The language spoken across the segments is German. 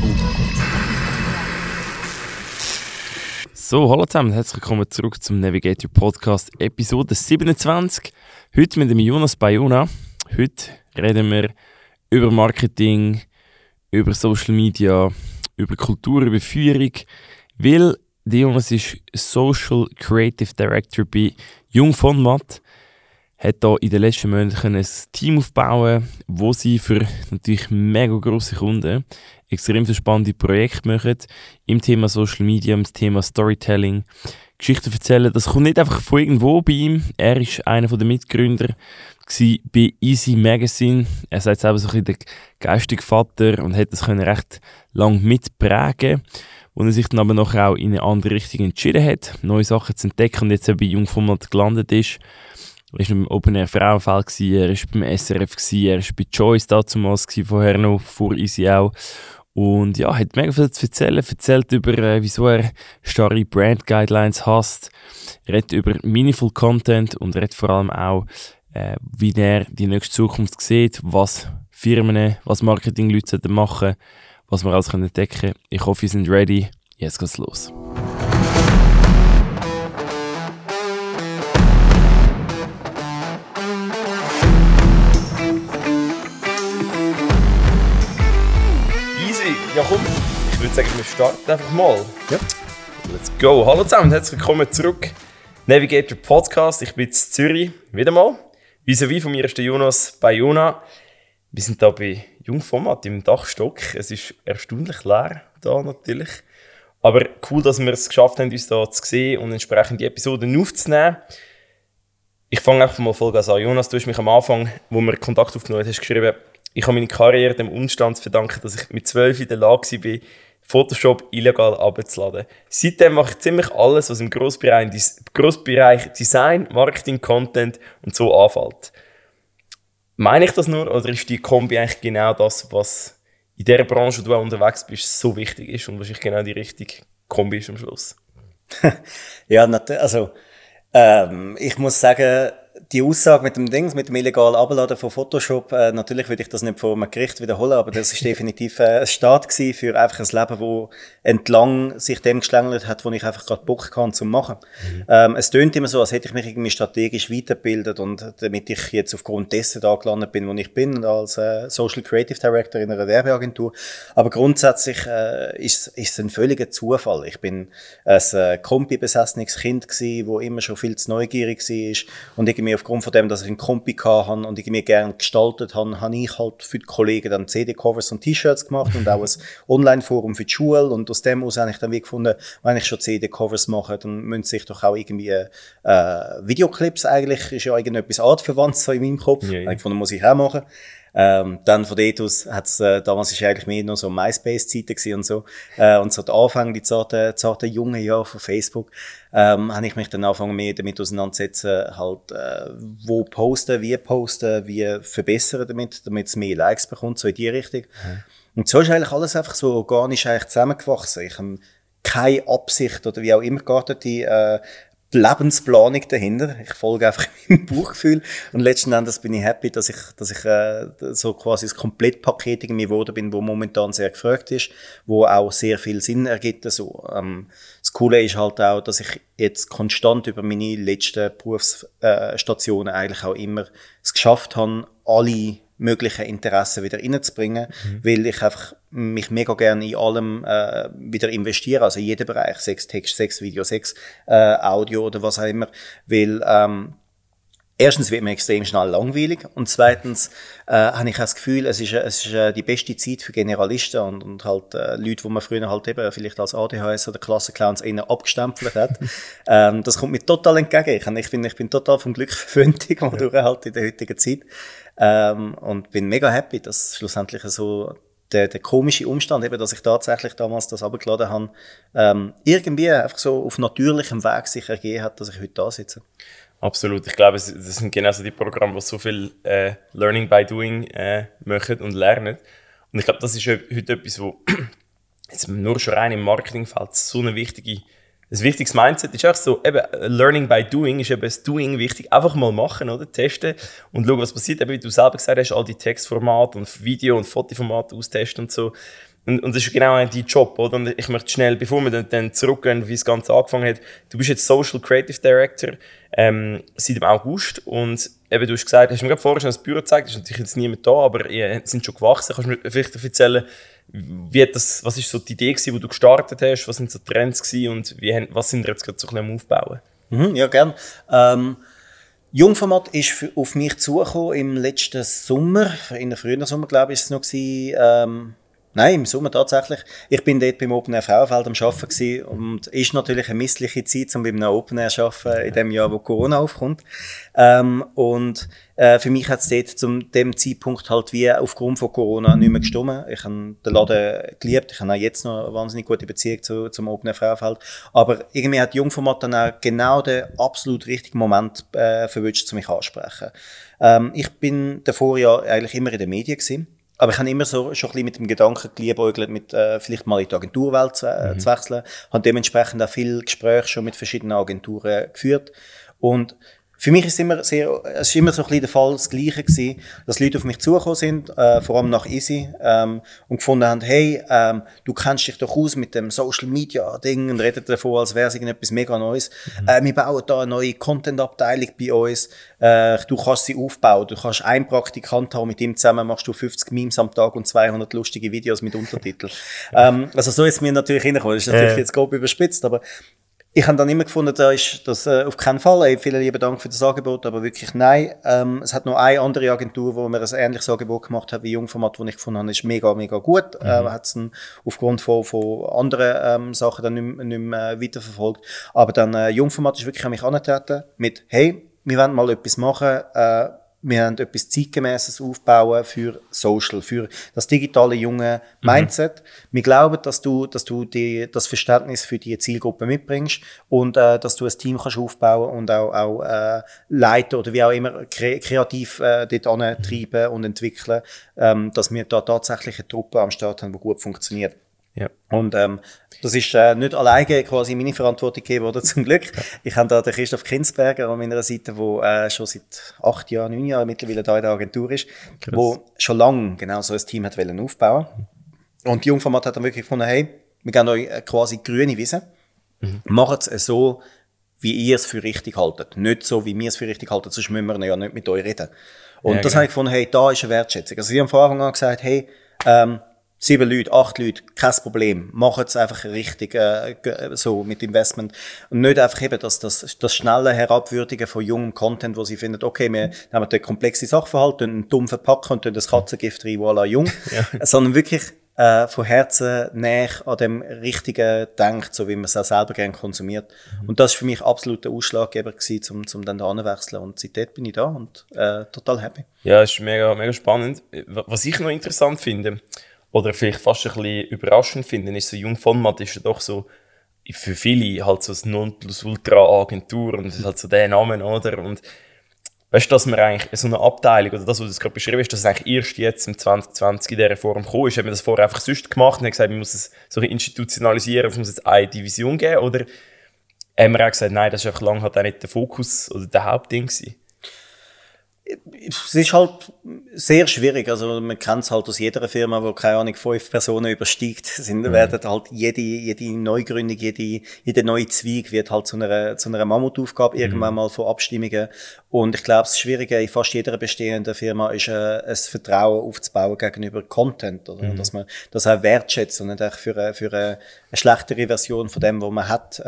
So, hallo zusammen, herzlich willkommen zurück zum Navigate Your Podcast, Episode 27. Heute mit dem Jonas Bayona. Heute reden wir über Marketing, über Social Media, über Kultur, über Führung, weil der Jonas ist Social Creative Director bei Jung von Matt. Hat hier in den letzten Monaten ein Team aufbauen, wo sie für natürlich mega grosse Kunden extrem so spannende Projekte machen im Thema Social Media, im Thema Storytelling, Geschichten erzählen. Das kommt nicht einfach von irgendwo bei ihm. Er war einer der Mitgründer bei Easy Magazine. Er sagt selber so ein bisschen der geistige Vater und hat das recht lang mitprägen, wo er sich dann aber nachher auch in eine andere Richtung entschieden hat, neue Sachen zu entdecken und jetzt bei Jung von Matt gelandet ist. Er war beim Open Air Frauenfeld, er war beim SRF, er war bei Choice damals, vorher noch, vor Easy auch. Und ja, hat mega viel zu erzählen. Erzählt über, wieso er starre Brand Guidelines hasst. Er redet über Meaningful Content und redet vor allem auch, wie er die nächste Zukunft sieht, was Firmen, was Marketingleute machen sollten, was wir alles entdecken können. Ich hoffe, ihr seid ready. Jetzt geht's los. Ja komm, ich würde sagen, wir starten einfach mal. Ja. Let's go. Hallo zusammen und herzlich willkommen zurück. Navigator Podcast, ich bin in Zürich, wieder mal. Vis-à-vis von mir ist der Jonas Bayona. Wir sind hier bei Jung von Matt im Dachstock. Es ist erstaunlich leer da natürlich. Aber cool, dass wir es geschafft haben, uns hier zu sehen und entsprechend die Episoden aufzunehmen. Ich fange einfach mal Vollgas an. Jonas, du hast mich am Anfang, wo wir Kontakt aufgenommen haben, geschrieben, ich habe meine Karriere dem Umstand zu verdanken, dass ich mit 12 in der Lage war, Photoshop illegal herunterzuladen. Seitdem mache ich ziemlich alles, was im Grossbereich Design, Marketing, Content und so anfällt. Meine ich das nur, oder ist die Kombi eigentlich genau das, was in der Branche, wo du auch unterwegs bist, so wichtig ist und wahrscheinlich genau die richtige Kombi ist am Schluss? Ja, natürlich. Also, ich muss sagen, die Aussage mit dem illegalen Abladen von Photoshop, natürlich würde ich das nicht vor einem Gericht wiederholen, aber das ist definitiv ein Start gewesen für einfach ein Leben, wo entlang sich dem geschlängelt hat, wo ich einfach gerade Bock kann zum machen. Es tönt immer so, als hätte ich mich irgendwie strategisch weitergebildet und damit ich jetzt aufgrund dessen da gelandet bin, wo ich bin, als Social Creative Director in einer Werbeagentur. Aber grundsätzlich ist es ein völliger Zufall. Ich bin ein Kompi-besessenes Kind gewesen, wo immer schon viel zu neugierig war und irgendwie aufgrund von dem, dass ich einen Kompi hatte und irgendwie gerne gestaltet habe, habe ich halt für die Kollegen dann CD-Covers und T-Shirts gemacht und auch ein Online-Forum für die Schule. Und aus dem aus habe ich dann wie gefunden, wenn ich schon CD-Covers mache, dann müssen sich doch auch irgendwie Videoclips eigentlich, ist ja irgendetwas artverwandt so in meinem Kopf. Ja. Ich gefunden, muss ich auch machen. Dann von dort aus hat's, damals ist eigentlich mehr noch so MySpace-Zeiten gewesen und so. Und so die Anfänge, die zarten jungen Jahre von Facebook, habe ich mich dann angefangen mehr damit auseinandersetzen, halt, wo posten, wie verbessern damit es mehr Likes bekommt, so in die Richtung. Und so ist eigentlich alles einfach so organisch eigentlich zusammengewachsen. Ich habe keine Absicht oder wie auch immer geartete, die Lebensplanung dahinter. Ich folge einfach meinem Bauchgefühl. Und letzten Endes bin ich happy, dass ich so quasi das Komplettpaket irgendwie geworden bin, wo momentan sehr gefragt ist, wo auch sehr viel Sinn ergibt. Also, das Coole ist halt auch, dass ich jetzt konstant über meine letzten Berufsstationen eigentlich auch immer es geschafft habe, alle möglichen Interessen wieder reinzubringen, weil ich einfach mich mega gerne in allem wieder investiere, also in jedem Bereich, 6 Text, 6 Video, 6 Audio oder was auch immer, weil erstens wird mir extrem schnell langweilig und zweitens habe ich auch das Gefühl, es ist die beste Zeit für Generalisten und halt Leute, die man früher halt eben vielleicht als ADHS oder Klassenclowns eher abgestempelt hat. Das kommt mir total entgegen. Ich bin total vom Glück verwöhnt, halt in der heutigen Zeit. Und bin mega happy, dass schlussendlich so der komische Umstand, eben, dass ich tatsächlich damals das runtergeladen habe, irgendwie einfach so auf natürlichem Weg sich ergeben hat, dass ich heute da sitze. Absolut. Ich glaube, das sind genau so die Programme, die so viel Learning by Doing machen und lernen. Und ich glaube, das ist heute etwas, wo jetzt nur schon rein im Marketingfeld so ein wichtiges Mindset ist. Auch so, eben, Learning by Doing ist eben das Doing wichtig. Einfach mal machen, oder? Testen und schauen, was passiert. Eben, wie du selber gesagt hast, all die Textformate und Video- und Fotoformate austesten und so. Und das ist genau dein Job, oder? Und ich möchte schnell, bevor wir dann zurückgehen, wie das Ganze angefangen hat, du bist jetzt Social Creative Director seit dem August und eben, du hast gesagt, hast mir gerade vorher schon das Büro gezeigt, ist natürlich jetzt niemand da, aber ihr sind schon gewachsen. Kannst du mir vielleicht erzählen, was ist so die Idee gewesen, wo du gestartet hast, was sind so Trends gewesen und was sind wir jetzt gerade so ein bisschen am Aufbauen? Ja, gern. Jungformat ist auf mich zugekommen im letzten Sommer, in der frühen Sommer, glaube ich, ist es noch gewesen, nein, im Sommer tatsächlich. Ich bin dort beim Open Air Frauenfeld am Arbeiten gewesen und ist natürlich eine missliche Zeit, um bei einem Open Air zu arbeiten, in dem Jahr, wo Corona aufkommt. Für mich hat es dort zu dem Zeitpunkt halt wie aufgrund von Corona nicht mehr gestimmt. Ich habe den Laden geliebt, ich habe auch jetzt noch eine wahnsinnig gute Beziehung zum Open Air Frauenfeld. Aber irgendwie hat Jungformat dann auch genau den absolut richtigen Moment verwünscht, mich anzusprechen. Ich bin davor ja eigentlich immer in den Medien gewesen. Aber ich habe immer so schon ein bisschen mit dem Gedanken geliebäugelt, mit vielleicht mal in die Agenturwelt zu wechseln. Habe dementsprechend auch viele Gespräche schon mit verschiedenen Agenturen geführt. Und für mich ist es immer so ein bisschen der Fall, das Gleiche gewesen, dass Leute auf mich zugekommen sind, vor allem nach Easy, und gefunden haben, hey, du kennst dich doch aus mit dem Social Media Ding und redet davon, als wäre es irgendetwas mega Neues. Wir bauen da eine neue Content-Abteilung bei uns. Du kannst sie aufbauen. Du kannst einen Praktikant haben, mit ihm zusammen machst du 50 Memes am Tag und 200 lustige Videos mit Untertiteln. Also so ist mir natürlich reingekommen. Das ist natürlich jetzt grob überspitzt, aber ich habe dann immer gefunden, da ist das auf keinen Fall. Hey, vielen lieben Dank für das Angebot, aber wirklich nein. Es hat noch eine andere Agentur, wo mir ein ähnliches Angebot gemacht hat wie Jungformat, das ich gefunden habe, ist mega, mega gut. Hat es dann aufgrund von anderen Sachen dann nicht mehr weiterverfolgt. Aber dann Jungformat ist wirklich an mich angetreten mit, hey, wir wollen mal etwas machen, wir haben etwas Zeitgemäßes aufbauen für Social, für das digitale junge Mindset. Wir glauben, dass du das Verständnis für die Zielgruppe mitbringst und dass du ein Team kannst aufbauen und auch leiten oder wie auch immer kreativ dort antreiben und entwickeln, dass wir da tatsächlich eine Truppe am Start haben, die gut funktioniert. Ja. Und das ist nicht alleine quasi meine Verantwortung gegeben worden, zum Glück. Ja. Ich habe da den Christoph Kinzberger an meiner Seite, der schon seit 8 Jahren, 9 Jahren mittlerweile da in der Agentur ist, der schon lange genau so ein Team hat aufbauen. Und die Jungformat hat dann wirklich gefunden, hey, wir geben euch quasi grüne Wiese. Macht es so, wie ihr es für richtig haltet. Nicht so, wie wir es für richtig halten, sonst müssen wir ja nicht mit euch reden. Und ja, das habe ich gefunden, hey, da ist eine Wertschätzung. Also sie haben von Anfang an gesagt, hey, 7 Leute, 8 Leute, kein Problem. Machen es einfach richtig, so mit Investment. Und nicht einfach eben das schnelle Herabwürdigen von jungem Content, wo sie finden, okay, wir haben dort komplexe Sachverhalte, einen dumm verpacken und das Katzengift rein, voilà, jung. Ja. Sondern wirklich, von Herzen näher an dem Richtigen denkt, so wie man es auch selber gerne konsumiert. Und das war für mich absolut der Ausschlaggeber gewesen, um dann da hinzuwechseln. Und seitdem bin ich da und total happy. Ja, es ist mega, mega spannend. Was ich noch interessant finde, oder vielleicht fast ein bisschen überraschend finden, ist so Jungformat ist ja doch so für viele halt so ein Nonplusultra-Agentur und das ist halt so der Name, oder? Und weißt du, dass man eigentlich so eine Abteilung, oder das, was du gerade beschrieben hast, dass es eigentlich erst jetzt im 2020 in dieser Form gekommen ist, haben wir das vorher einfach sonst gemacht und haben gesagt, wir müssen es so institutionalisieren, es muss jetzt eine Division geben, oder haben wir auch gesagt, nein, das ist einfach lange halt auch nicht der Fokus oder der Hauptding gewesen? Es ist halt sehr schwierig, also man kennt es halt aus jeder Firma, wo keine Ahnung 5 Personen übersteigt, werden halt jede Neugründung, jeder neue Zweig wird halt zu einer Mammutaufgabe irgendwann mal von Abstimmungen und ich glaube, das Schwierige in fast jeder bestehenden Firma ist ein Vertrauen aufzubauen gegenüber Content, oder? Dass man das auch wertschätzt und nicht echt für eine schlechtere Version von dem, was man hat,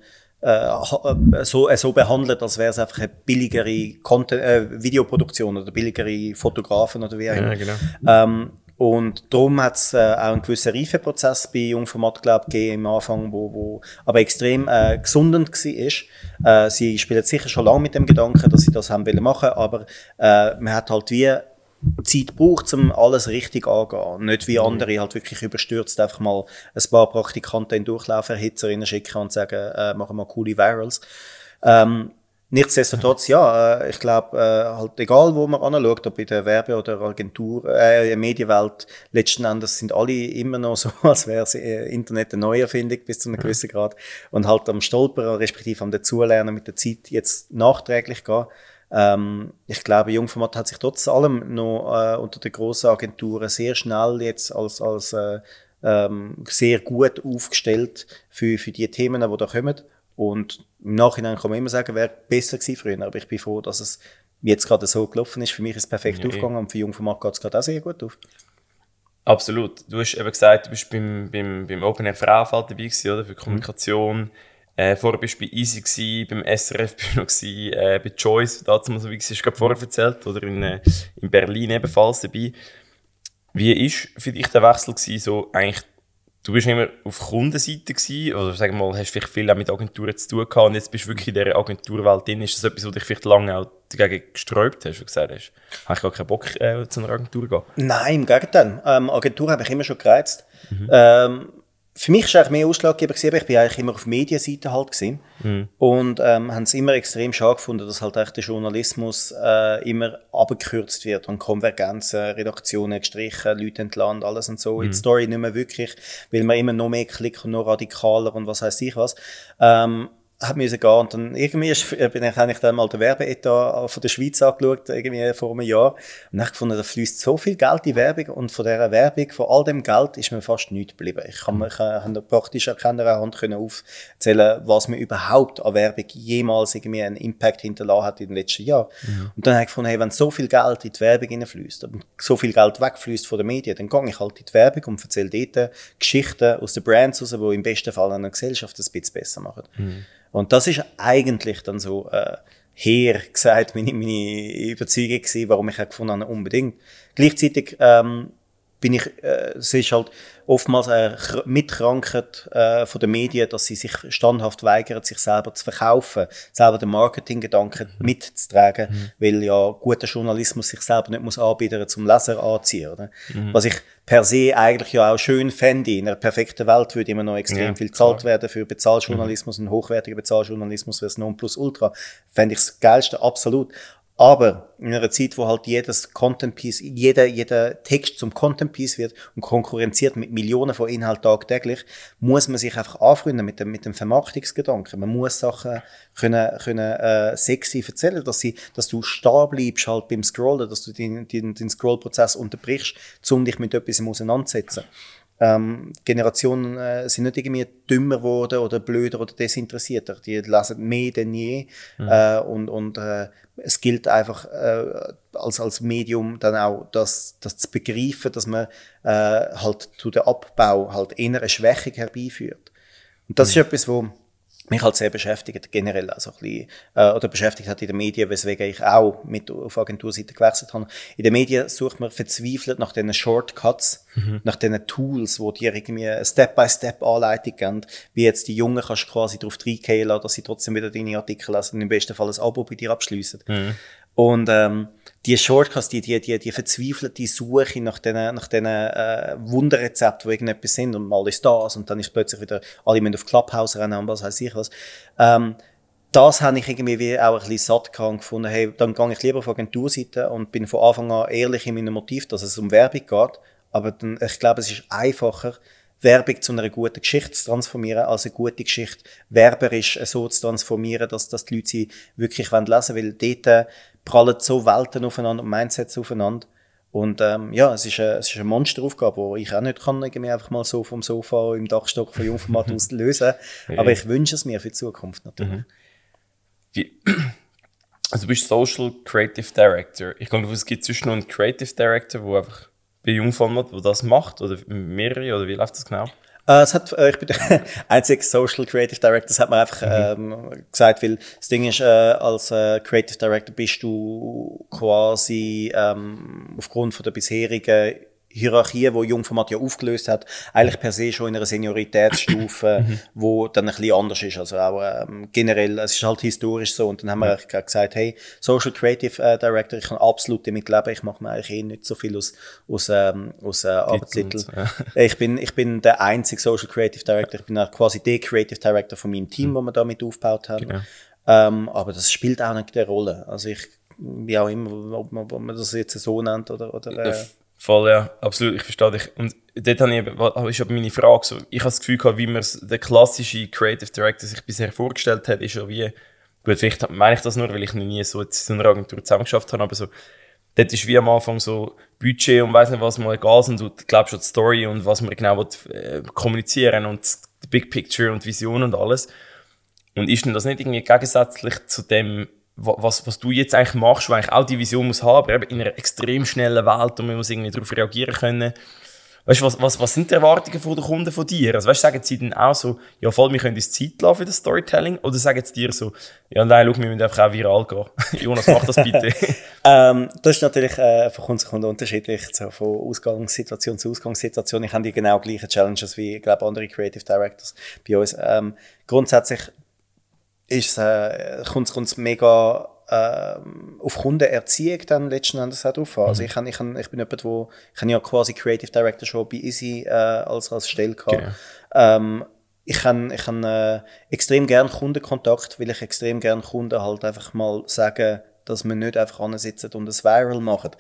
so behandelt, als wäre es einfach eine billigere Videoproduktion oder billigere Fotografen oder wie auch immer. Ja, genau. Und darum hat es auch einen gewissen Reifeprozess bei Jungformat, glaube ich, gegeben am Anfang, wo aber extrem gesundend war. Sie spielen sicher schon lange mit dem Gedanken, dass sie das haben wollen machen, aber man hat halt wie Zeit braucht, um alles richtig anzugehen. Nicht wie andere halt wirklich überstürzt einfach mal ein paar Praktikanten in Durchlauf Erhitzerinnen schicken und sagen, machen wir coole Virals. Nichtsdestotrotz, ja, ich glaube, halt egal, wo man anschaut, ob in der Werbe- oder Agentur, Medienwelt, letzten Endes sind alle immer noch so, als wäre das Internet eine Neuerfindung bis zu einem gewissen Grad und halt am Stolpern, respektive am Dazulernen mit der Zeit jetzt nachträglich gehen. Ich glaube, Jungformat hat sich trotz allem noch unter den grossen Agenturen sehr schnell jetzt als sehr gut aufgestellt für die Themen, die da kommen. Und im Nachhinein kann man immer sagen, wäre besser gewesen früher. Aber ich bin froh, dass es jetzt gerade so gelaufen ist. Für mich ist es perfekt aufgegangen und für Jungformat geht es gerade auch sehr gut auf. Absolut. Du hast eben gesagt, du bist beim Open Air Frauenfeld dabei gewesen, oder? Für Kommunikation. Vorher bist du bei Easy gewesen, beim SRF bist du noch gewesen, bei Choice, dazu mal so wie hast du gerade vorher erzählt, oder in Berlin ebenfalls dabei. Wie ist für dich der Wechsel gewesen, so eigentlich, du bist immer auf Kundenseite gewesen, oder sagen wir mal, hast vielleicht viel auch mit Agenturen zu tun gehabt und jetzt bist du wirklich in dieser Agenturwelt drin. Ist das etwas, wo dich vielleicht lange auch dagegen gesträubt hast, wie du gesagt hast? Habe ich gar keinen Bock, zu einer Agentur zu gehen? Nein, im Gegenteil. Agentur habe ich immer schon gereizt. Für mich war es eigentlich mehr ausschlaggebend gewesen, aber ich war eigentlich immer auf Medienseite halt gewesen. Und haben es immer extrem schade gefunden, dass halt echt der Journalismus immer abgekürzt wird und Konvergenzen, Redaktionen gestrichen, Leute entlang, alles und so. In die Story nicht mehr wirklich, weil man immer noch mehr klickt und noch radikaler und was heisst ich was. Hat müssen gehen und dann irgendwie habe ich dann mal den Werbeetat von der Schweiz angeschaut, irgendwie vor einem Jahr und dann habe ich gefunden, da fließt so viel Geld in Werbung und von dieser Werbung, von all dem Geld ist mir fast nichts geblieben. Ich habe praktisch an keiner Hand aufzählen, was mir überhaupt an Werbung jemals irgendwie einen Impact hinterlassen hat in den letzten Jahren. Und dann habe ich gefunden, hey, wenn so viel Geld in die Werbung hineinfließt und so viel Geld wegfließt von den Medien, dann gehe ich halt in die Werbung und erzähle dort Geschichten aus den Brands raus, die im besten Fall eine Gesellschaft ein bisschen besser machen. Und das ist eigentlich dann so her gesagt meine Überzeugung gewesen, warum ich gefunden habe, unbedingt. Gleichzeitig bin ich, es ist halt oftmals Mitkrankheit von den Medien, dass sie sich standhaft weigern, sich selber zu verkaufen, selber den Marketinggedanken mitzutragen, weil ja guter Journalismus sich selber nicht muss anbieten zum Leser anziehen, oder? Was ich per se eigentlich ja auch schön fände. In einer perfekten Welt würde immer noch extrem viel gezahlt werden für Bezahljournalismus und hochwertiger Bezahljournalismus wäre es Nonplusultra. Fände ich das Geilste, absolut. Aber in einer Zeit, wo halt jedes Content-Piece, jeder Text zum Content-Piece wird und konkurrenziert mit Millionen von Inhalten tagtäglich, muss man sich einfach anfreunden mit dem Vermarktungsgedanken. Man muss Sachen können sexy erzählen, dass du stehen bleibst halt beim Scrollen, dass du den Scrollprozess unterbrichst, um dich mit etwas auseinanderzusetzen. Generationen sind nicht irgendwie dümmer geworden oder blöder oder desinteressierter. Die lesen mehr denn je. Und es gilt einfach als Medium dann auch, das zu begreifen, dass man halt zu dem Abbau halt eher eine Schwächung herbeiführt. Und das ist etwas, wo mich halt sehr beschäftigt, generell also ein bisschen, oder beschäftigt hat in den Medien, weswegen ich auch mit auf Agenturseite gewechselt habe. In den Medien sucht man verzweifelt nach diesen Shortcuts, nach diesen Tools, wo dir irgendwie eine Step-by-Step-Anleitung geben, wie jetzt die Jungen kannst du quasi darauf reingehen lassen, dass sie trotzdem wieder deine Artikel lesen und im besten Fall ein Abo bei dir abschliessen. Und die Shortcuts, die verzweifelte Suche nach diesen Wunderrezepten, die irgendetwas sind und mal ist das und dann ist plötzlich wieder, alle müssen auf Clubhouse rennen und was weiss ich was. Das habe ich irgendwie wie auch ein bisschen satt gefunden. Hey, dann gehe ich lieber auf Agenturseite und bin von Anfang an ehrlich in meinem Motiv, dass es um Werbung geht. Aber dann, ich glaube, es ist einfacher, Werbung zu einer guten Geschichte zu transformieren, als eine gute Geschichte werberisch so zu transformieren, dass die Leute sie wirklich lesen wollen, weil dort prallen so Welten aufeinander und Mindsets aufeinander. Und ja, es ist eine Monsteraufgabe, die ich auch nicht kann irgendwie einfach mal so vom Sofa im Dachstock von Jungformat aus lösen. Aber ich wünsche es mir für die Zukunft natürlich. Also du bist Social Creative Director. Ich glaube, es gibt zwischen noch einen Creative Director, der einfach bei Jungformat, der das macht, oder mehrere, oder wie läuft das genau? Ich bin der einzige Social Creative Director, das hat man einfach gesagt, weil das Ding ist, als Creative Director bist du quasi aufgrund von der bisherigen Hierarchie, die Jungformat ja aufgelöst hat, eigentlich per se schon in einer Senioritätsstufe, wo dann ein bisschen anders ist. Also auch generell, es ist halt historisch so. Und dann haben wir gesagt, hey, Social Creative Director, ich kann absolut damit leben. Ich mache mir eigentlich nicht so viel aus Arbeitstitel. Ich bin der einzige Social Creative Director. Ich bin auch quasi der Creative Director von meinem Team, das wir damit aufgebaut haben. Genau. Aber das spielt auch nicht eine Rolle. Also wie auch immer, ob man das jetzt so nennt oder voll, ja, absolut, ich verstehe dich. Und dort ist aber meine Frage so, ich habe das Gefühl gehabt, wie man der klassische Creative Director sich bisher vorgestellt hat, ist ja wie, gut, vielleicht meine ich das nur, weil ich noch nie so in einer Agentur zusammengeschafft habe, aber so, dort ist wie am Anfang so Budget und weiss nicht was mal egal sind, du glaubst an die Story und was man genau kommunizieren und die Big Picture und Vision und alles. Und ist denn das nicht irgendwie gegensätzlich zu dem, was du jetzt eigentlich machst, wo eigentlich auch die Vision muss haben, aber eben in einer extrem schnellen Welt und man muss irgendwie darauf reagieren können. Weißt du, was sind die Erwartungen der Kunden von dir? Also weißt, sagen sie dann auch so, ja voll, wir können uns Zeit lassen für das Storytelling? Oder sagen sie dir so, ja nein, schau, wir müssen einfach auch viral gehen. Jonas, mach das bitte. Das ist natürlich von Kunden zu Kunden unterschiedlich, so von Ausgangssituation zu Ausgangssituation. Ich habe die genau gleichen Challenges wie, ich glaube, andere Creative Directors bei uns. Grundsätzlich kommt es mega auf Kundenerziehung dann letzten Endes auch drauf an. Also ich bin jemand, ich habe ja quasi Creative Director schon bei Easy als Stelle gehabt. Genau. Ich habe extrem gerne Kundenkontakt, weil ich extrem gerne Kunden halt einfach mal sagen, dass wir nicht einfach ansitzen und ein Viral machen.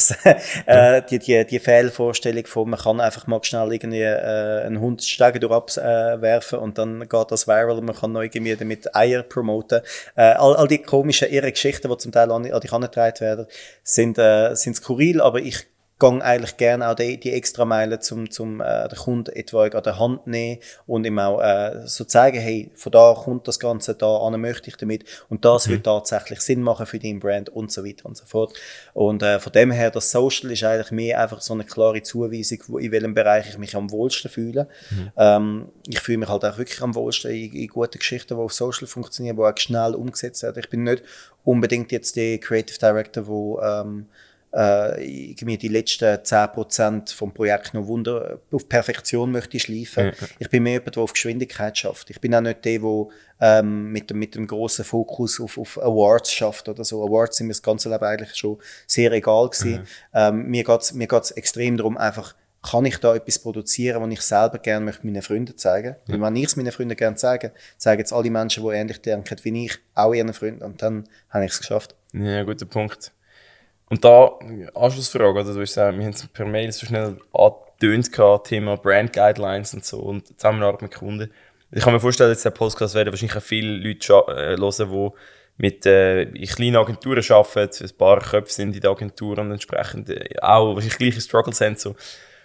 Die Fehlvorstellung von, man kann einfach mal schnell irgendwie einen Hund Stege durchabwerfen und dann geht das viral und man kann noch irgendwie damit Eier promoten. All die komischen, irre Geschichten, die zum Teil an dich herangetragen werden, sind skurril, aber ich gehe eigentlich gerne auch die extra Meile zum den Kunden etwaig an der Hand nehmen und ihm auch so zeigen, hey, von da kommt das Ganze, da an möchte ich damit und das wird tatsächlich Sinn machen für deinen Brand und so weiter und so fort. Und von dem her, das Social ist eigentlich mehr einfach so eine klare Zuweisung, in welchem Bereich ich mich am wohlsten fühle. Ich fühle mich halt auch wirklich am wohlsten in guten Geschichten, die auf Social funktionieren, die auch schnell umgesetzt werden. Ich bin nicht unbedingt jetzt der Creative Director, wo irgendwie die letzten 10% vom Projekt noch auf Perfektion möchte schleifen. Ich bin mehr jemand, der auf Geschwindigkeit schafft. Ich bin auch nicht der, der mit dem grossen Fokus auf Awards schafft oder so. Awards sind mir das ganze Leben eigentlich schon sehr egal gewesen. Mir geht's extrem darum, einfach, kann ich da etwas produzieren, was ich selber gerne möchte meinen Freunden zeigen. Weil wenn ich es meinen Freunden gerne zeige, zeigen es alle Menschen, die ähnlich denken wie ich, auch ihren Freunden. Und dann habe ich es geschafft. Ja, guter Punkt. Und da, Anschlussfrage, also du hast gesagt, wir haben es per Mail so schnell angetönt gehabt, Thema Brand Guidelines und so und Zusammenarbeit mit Kunden. Ich kann mir vorstellen, dass der Podcast werden wahrscheinlich auch viele Leute hören, die mit in kleinen Agenturen arbeiten, ein paar Köpfe sind in den Agenturen und entsprechend auch wahrscheinlich gleiche Struggles haben. So.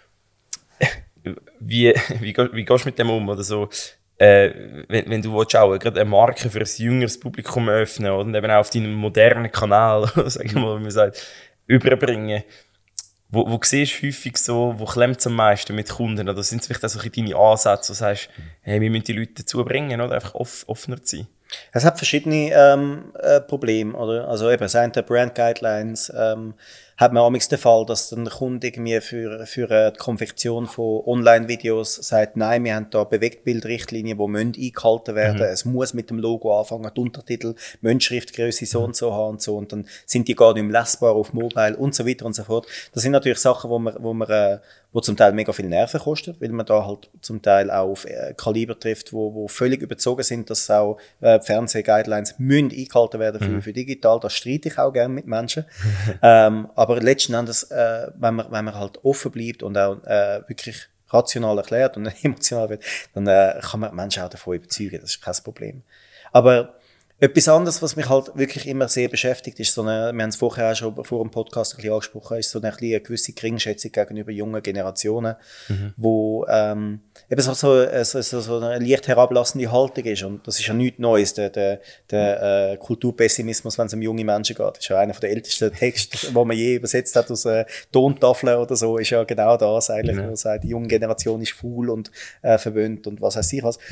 Wie gehst du mit dem um? Oder so? Wenn du willst, auch gerade eine Marke für ein jüngeres Publikum öffnen und eben auch auf deinem modernen Kanal, sagen wir mal, wie man sagt, überbringen. Wo siehst du häufig so, wo klemmt es am meisten mit Kunden? Oder sind es vielleicht auch so deine Ansätze, wo du sagst, hey, wir müssen die Leute dazu bringen, oder einfach offener zu sein? Es hat verschiedene Probleme, oder? Also eben, es sind Brand Guidelines, hat man amigs den Fall, dass dann der Kunde irgendwie für die Konfektion von Online-Videos sagt, nein, wir haben da Bewegtbildrichtlinien, die müssen eingehalten werden. Es muss mit dem Logo anfangen, die Untertitel, Schriftgröße so und so haben und so. Und dann sind die gar nicht mehr lesbar auf Mobile und so weiter und so fort. Das sind natürlich Sachen, wo zum Teil mega viel Nerven kosten, weil man da halt zum Teil auch auf Kaliber trifft, wo völlig überzogen sind, dass auch Fernseh-Guidelines müssen eingehalten werden für digital. Da streite ich auch gerne mit Menschen. Aber letzten Endes, wenn man halt offen bleibt und auch wirklich rational erklärt und emotional wird, dann kann man Menschen auch davon überzeugen. Das ist kein Problem. Aber etwas anderes, was mich halt wirklich immer sehr beschäftigt, ist wir haben es vorher auch schon vor dem Podcast ein bisschen angesprochen, ist so eine gewisse Geringschätzung gegenüber jungen Generationen, wo eben so eine leicht herablassende Haltung ist. Und das ist ja nichts Neues, der Kulturpessimismus, wenn es um junge Menschen geht. Das ist ja einer der ältesten Texte, den man je übersetzt hat aus Tontafeln oder so, ist ja genau das eigentlich, wo sagt, die junge Generation ist faul und verwöhnt und was weiß ich was.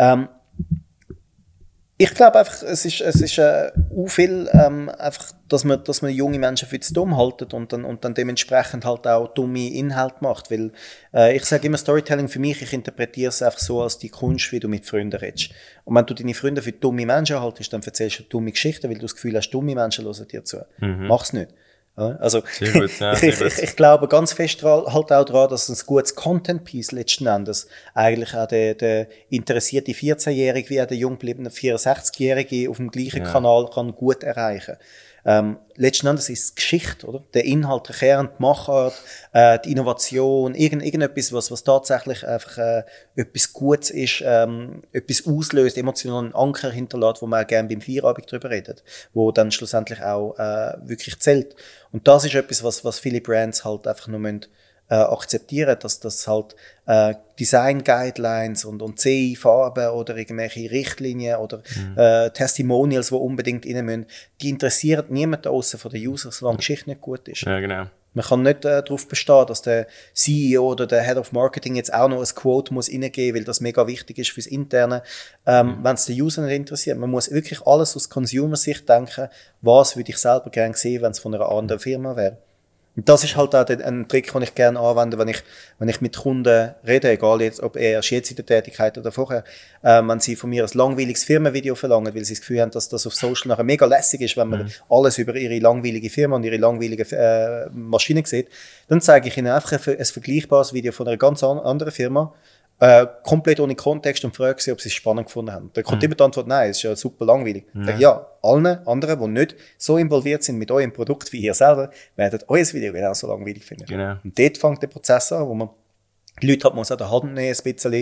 Ich glaube einfach, es ist viel einfach, dass man junge Menschen für zu dumm haltet und dann dementsprechend halt auch dumme Inhalte macht, weil ich sage immer Storytelling für mich, ich interpretiere es einfach so als die Kunst, wie du mit Freunden redest. Und wenn du deine Freunde für dumme Menschen haltest, dann erzählst du dumme Geschichten, weil du das Gefühl hast, dumme Menschen hören dir zu. Mach's nicht. Also, gut, ja, ich glaube ganz fest halt auch daran, dass ein gutes Content-Piece letzten Endes eigentlich auch der interessierte 14-Jährige wie auch der jung gebliebene 64-Jährige auf dem gleichen Kanal kann gut erreichen. Letzten Endes ist es Geschichte, oder? Der Inhalt, der Kern, die Machart, die Innovation, irgendetwas, was tatsächlich einfach etwas Gutes ist, etwas auslöst, emotionalen Anker hinterlässt, wo man gerne beim Feierabend drüber redet, wo dann schlussendlich auch wirklich zählt. Und das ist etwas, was viele Brands halt einfach nur müssen akzeptieren, dass das halt Design-Guidelines und CI-Farben oder irgendwelche Richtlinien oder Testimonials, die unbedingt rein müssen, die interessieren niemanden außer von den Users, solange die Geschichte nicht gut ist. Ja, genau. Man kann nicht darauf bestehen, dass der CEO oder der Head of Marketing jetzt auch noch ein Quote muss reingeben, weil das mega wichtig ist fürs Interne, wenn es den User nicht interessiert. Man muss wirklich alles aus Consumer-Sicht denken, was würde ich selber gerne sehen, wenn es von einer anderen Firma wäre. Und das ist halt auch ein Trick, den ich gerne anwende, wenn ich mit Kunden rede, egal jetzt, ob erst jetzt in der Tätigkeit oder vorher, wenn sie von mir ein langweiliges Firmenvideo verlangen, weil sie das Gefühl haben, dass das auf Social nachher mega lässig ist, wenn man alles über ihre langweilige Firma und ihre langweilige Maschine sieht, dann zeige ich ihnen einfach ein vergleichbares Video von einer ganz anderen Firma, komplett ohne Kontext und frage sie, ob sie es spannend gefunden haben. Da kommt immer die Antwort, nein, es ist ja super langweilig. Ja, allen anderen, die nicht so involviert sind mit eurem Produkt wie ihr selber, werden euer Video genauso langweilig finden. Genau. Und dort fängt der Prozess an, wo man die Leute halt muss an der Hand nehmen, ein bisschen,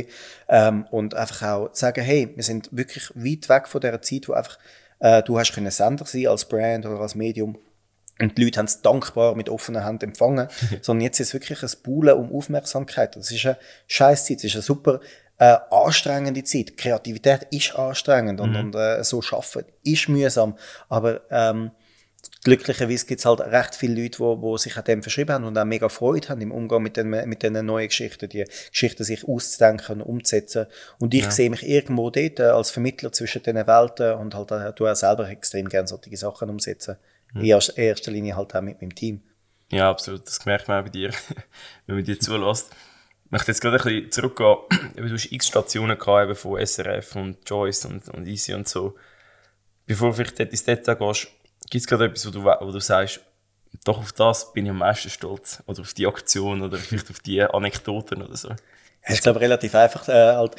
und einfach auch sagen, hey, wir sind wirklich weit weg von dieser Zeit, wo einfach du hast können Sender sein als Brand oder als Medium. Und die Leute haben es dankbar mit offener Hand empfangen. Sondern jetzt ist es wirklich ein Buhlen um Aufmerksamkeit. Das ist eine Scheißzeit. Das ist eine super anstrengende Zeit. Kreativität ist anstrengend und so arbeiten ist mühsam. Aber glücklicherweise gibt es halt recht viele Leute, die sich an dem verschrieben haben und auch mega Freude haben im Umgang mit den neuen Geschichten, die Geschichten sich auszudenken und umzusetzen. Und ich sehe mich irgendwo dort als Vermittler zwischen diesen Welten und halt du auch selber extrem gerne solche Sachen umsetzen. In erster Linie halt auch mit meinem Team. Ja, absolut. Das merkt man auch bei dir, wenn man dir zulässt. Ich möchte jetzt gerade ein bisschen zurückgehen. Du hast x Stationen gehabt, eben von SRF und Joyce und Easy und so. Bevor du vielleicht ins Detail gehst, gibt es gerade etwas, wo du sagst, doch auf das bin ich am meisten stolz? Oder auf die Aktion oder vielleicht auf die Anekdoten oder so? Ich glaube, relativ einfach.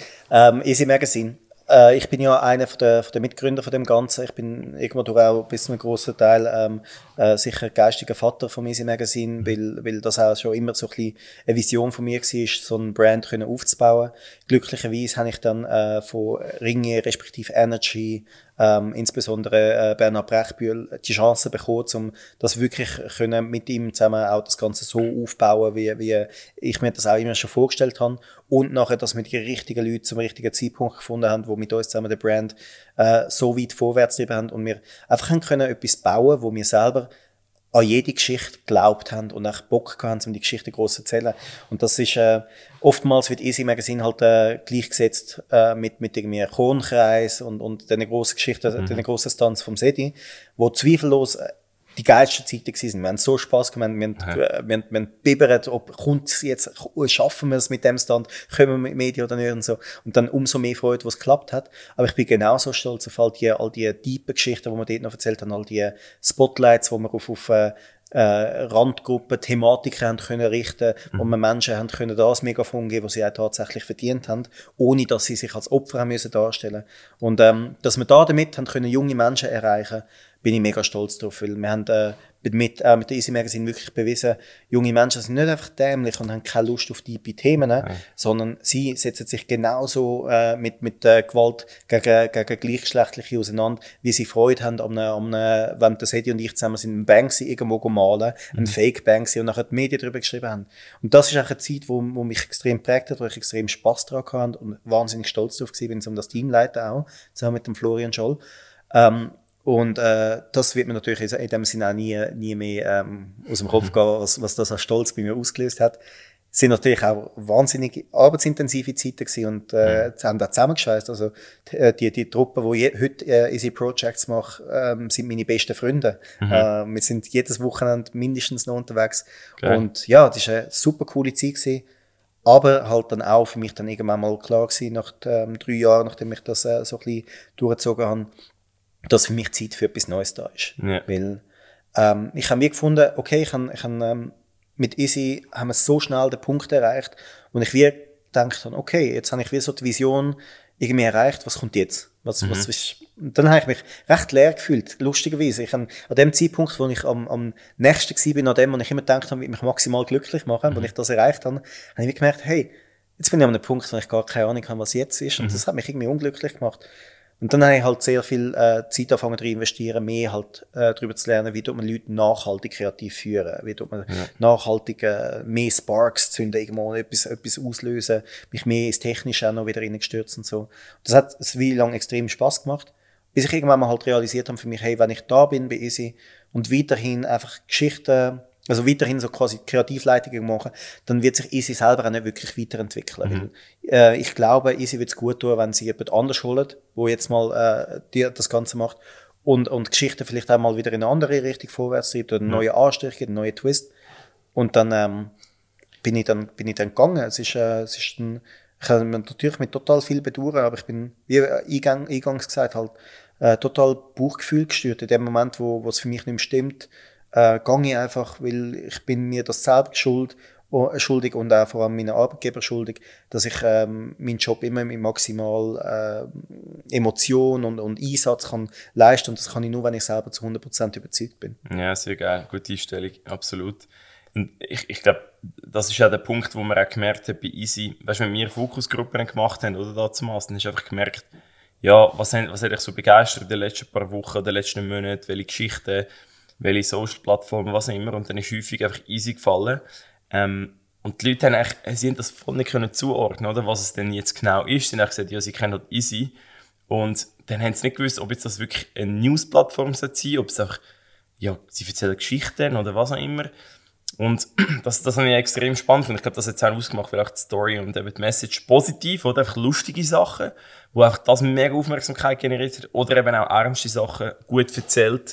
Easy Magazine. Ich bin ja einer von der Mitgründer von dem Ganzen. Ich bin irgendwo auch bis zu einem grossen Teil sicher geistiger Vater vom Easy Magazine, weil das auch schon immer so ein bisschen eine Vision von mir war, so ein Brand aufzubauen. Glücklicherweise habe ich dann von Ringe respektive Energy, insbesondere Bernhard Brechbühl, die Chance bekommen, um das wirklich können mit ihm zusammen auch das Ganze so aufbauen, wie ich mir das auch immer schon vorgestellt habe. Und nachher, dass wir die richtigen Leute zum richtigen Zeitpunkt gefunden haben, die mit uns zusammen den Brand so weit vorwärts getrieben haben und wir einfach können etwas bauen, wo wir selber an jede Geschichte geglaubt haben und auch Bock haben, um die Geschichte gross zu erzählen. Und das ist oftmals wird Easy Magazine halt gleichgesetzt mit irgendwie Kornkreis und den grossen Geschichten, den grossen Stunts vom Sedi, wo zweifellos die geilsten Zeiten gewesen. Wir haben so Spass gemacht, wir haben bibbert, ob kommt es jetzt, schaffen wir es mit dem Stand, kommen wir mit Medien oder nicht und so. Und dann umso mehr Freude, was geklappt hat. Aber ich bin genauso stolz auf all die tiefen Geschichten, die wir dort noch erzählt haben, all die Spotlights, die wir auf Randgruppen, Thematiken haben können richten, wo wir Menschen haben können das Megafon geben, was sie auch tatsächlich verdient haben, ohne dass sie sich als Opfer haben müssen darstellen. Und dass wir da damit haben können junge Menschen erreichen, bin ich mega stolz drauf, weil wir haben mit der Easy Magazine wirklich bewiesen, junge Menschen sind nicht einfach dämlich und haben keine Lust auf tiefe Themen, sondern sie setzen sich genauso mit Gewalt gegen Gleichgeschlechtliche auseinander, wie sie Freude haben wenn der Sedi und ich zusammen sind, einen Banksy irgendwo malen, einen Fake Banksy und nachher die Medien darüber geschrieben haben. Und das ist auch eine Zeit, wo mich extrem prägt hat, wo ich extrem Spass daran hatte und wahnsinnig stolz darauf war, um das Team leiten auch, zusammen mit dem Florian Scholl. Und das wird mir natürlich in dem Sinne auch nie mehr aus dem Kopf gehen, was das als Stolz bei mir ausgelöst hat. Es sind natürlich auch wahnsinnig arbeitsintensive Zeiten gewesen und haben auch zusammengeschweißt. Also die Truppe, die heute Easy Projects macht, sind meine besten Freunde. Wir sind jedes Wochenende mindestens noch unterwegs. Okay. Und ja, das war eine super coole Zeit gewesen. Aber halt dann auch für mich dann irgendwann mal klar gewesen, nach 3 Jahren, nachdem ich das so ein bisschen durchgezogen habe, dass für mich Zeit für etwas Neues da ist. Ja. Weil ich habe mir gefunden, okay, mit Easy haben wir so schnell den Punkt erreicht und ich gedacht habe, okay, jetzt habe ich wie so die Vision, irgendwie erreicht, was kommt jetzt? Was ist, und dann habe ich mich recht leer gefühlt, lustigerweise. An dem Zeitpunkt, wo ich am nächsten war, an dem, wo ich immer gedacht habe, mich maximal glücklich machen, wo ich das erreicht habe, habe ich gemerkt, hey, jetzt bin ich an einem Punkt, wo ich gar keine Ahnung habe, was jetzt ist. Und das hat mich irgendwie unglücklich gemacht. Und dann habe ich halt sehr viel Zeit angefangen zu investieren, mehr halt darüber zu lernen, wie tut man Leute nachhaltig kreativ führen, wie tut man nachhaltig mehr Sparks zünden, irgendwo etwas auslösen, mich mehr ins Technische auch noch wieder reingestürzt und so. Und das hat eine Weile lang extrem Spass gemacht, bis ich irgendwann mal halt realisiert habe für mich, hey, wenn ich da bin bei Easy und weiterhin einfach Geschichten, also weiterhin so quasi Kreativleitungen machen, dann wird sich Easy selber auch nicht wirklich weiterentwickeln. Weil, ich glaube, Easy wird es gut tun, wenn sie jemand anders holt, wo jetzt mal das Ganze macht und Geschichten vielleicht auch mal wieder in eine andere Richtung vorwärts treibt oder einen neuen Anstrich, einen neuen Twist. Und dann bin ich dann gegangen. Es ist dann, ich habe natürlich mit total viel bedauern, aber ich bin, wie eingangs gesagt, halt total Bauchgefühl gestört. In dem Moment, wo es für mich nicht mehr stimmt, gehe ich einfach, weil ich bin mir das selbst schuldig und auch vor allem meinen Arbeitgeber schuldig, dass ich meinen Job immer mit maximal Emotion und Einsatz kann leisten, und das kann ich nur, wenn ich selber zu 100% überzeugt bin. Ja, sehr geil, gute Einstellung, absolut. Und ich glaube, das ist auch der Punkt, wo wir auch gemerkt haben bei Easy, weißt du, wenn wir Fokusgruppen gemacht haben, oder damals, dann hast du einfach gemerkt, ja, was hat dich so begeistert in den letzten paar Wochen oder letzten Monaten, welche Geschichten, welche Social-Plattformen, was auch immer, und dann ist häufig einfach Easy gefallen. Und die Leute haben eigentlich, sie haben das voll nicht können zuordnen, oder, was es denn jetzt genau ist. Sie haben gesagt, ja, sie kennen halt Easy. Und dann haben sie nicht gewusst, ob jetzt das wirklich eine News-Plattform sein soll, ob es einfach, ja, sie erzählen Geschichten oder was auch immer. Und das habe ich extrem spannend. Und ich glaube, das hat es auch ausgemacht, weil auch die Story und eben die Message positiv oder einfach lustige Sachen, wo auch das mega Aufmerksamkeit generiert hat, oder eben auch ernste Sachen gut erzählt,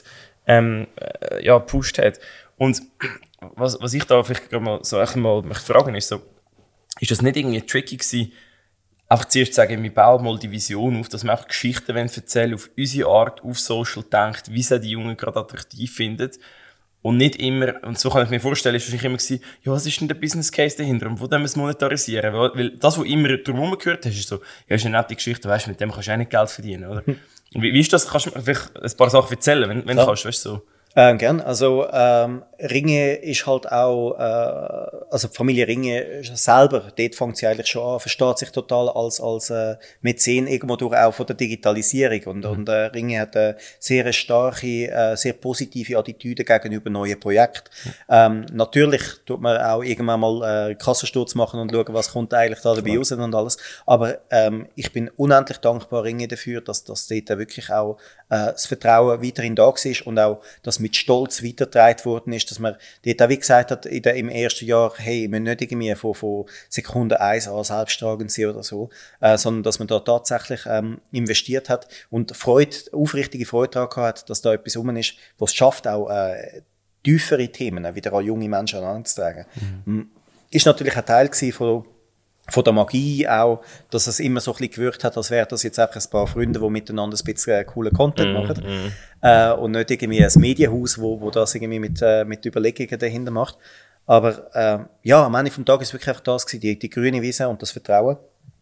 gepusht hat. Und was ich da vielleicht mal so mich fragen ist das nicht irgendwie tricky gewesen, einfach zuerst zu sagen, wir bauen mal die Vision auf, dass wir einfach Geschichten erzählen auf unsere Art, auf Social denkt, wie sie die Jungen gerade attraktiv finden. Und nicht immer, und so kann ich mir vorstellen, ist wahrscheinlich immer gewesen, ja, was ist denn der Business Case dahinter und wo wollen wir es monetarisieren? Weil das, was immer drumherum gehört hast, ist so, ja, ist eine nette Geschichte, weißt du, mit dem kannst du auch nicht Geld verdienen, oder? Wie ist das? Kannst du mir vielleicht ein paar Sachen erzählen, wenn du kannst, weißt du, so? Gern. Also Ringe ist halt auch, also die Familie Ringe selber, dort fängt sie eigentlich schon an, versteht sich total als Mäzen irgendwo durch auch von der Digitalisierung. Und Ringe hat eine sehr starke, sehr positive Attitüde gegenüber neuen Projekten. Natürlich tut man auch irgendwann mal Kassensturz machen und schauen, was kommt eigentlich da dabei raus und alles. Aber ich bin unendlich dankbar Ringe dafür, dass dort wirklich auch das Vertrauen weiterhin da war und auch, dass mit Stolz weitergetragen worden ist, dass man dort auch wie gesagt hat, im ersten Jahr, hey, wir müssen nicht irgendwie von Sekunde 1 an selbsttragend sein oder so, sondern dass man da tatsächlich investiert hat und aufrichtige Freude daran gehabt, dass da etwas rum ist, was es schafft, auch tiefere Themen wieder an junge Menschen heranzutragen. Ist natürlich ein Teil von der Magie auch, dass es immer so ein bisschen gewirkt hat, als wäre das jetzt einfach ein paar Freunde, die miteinander ein bisschen coolen Content machen. Und nicht irgendwie ein Medienhaus, wo das irgendwie mit Überlegungen dahinter macht. Aber ja, am Ende des Tages war wirklich einfach das gewesen, die grüne Wiese und das Vertrauen,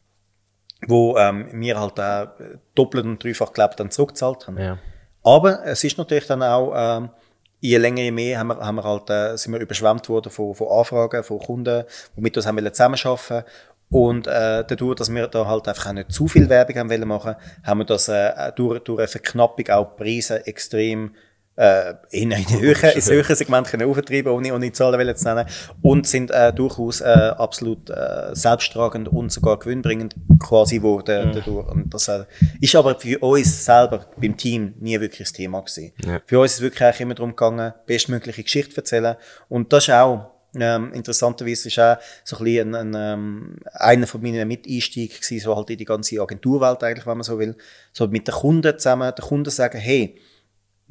wo wir halt auch doppelt und dreifach gelebt dann zurückgezahlt haben. Ja. Aber es ist natürlich dann auch je länger, je mehr haben wir halt, sind wir überschwemmt worden von Anfragen, von Kunden, die mit uns zusammenarbeiten wollen. Und dadurch, dass wir da halt einfach auch nicht zu viel Werbung haben wollen machen, haben wir das durch eine Verknappung auch die Preise extrem ins höhere Segment können auftreiben, ohne Zahlen zu nennen, und sind durchaus absolut selbsttragend und sogar gewinnbringend quasi geworden dadurch. Und das ist aber für uns selber beim Team nie wirklich das Thema gewesen. Ja. Für uns ist es wirklich eigentlich immer darum gegangen, bestmögliche Geschichte zu erzählen. Und das ist auch interessanterweise ist auch so ein bisschen einer von meinen Miteinstiegen gewesen, so halt in die ganze Agenturwelt eigentlich, wenn man so will. So mit den Kunden zusammen, den Kunden sagen, hey,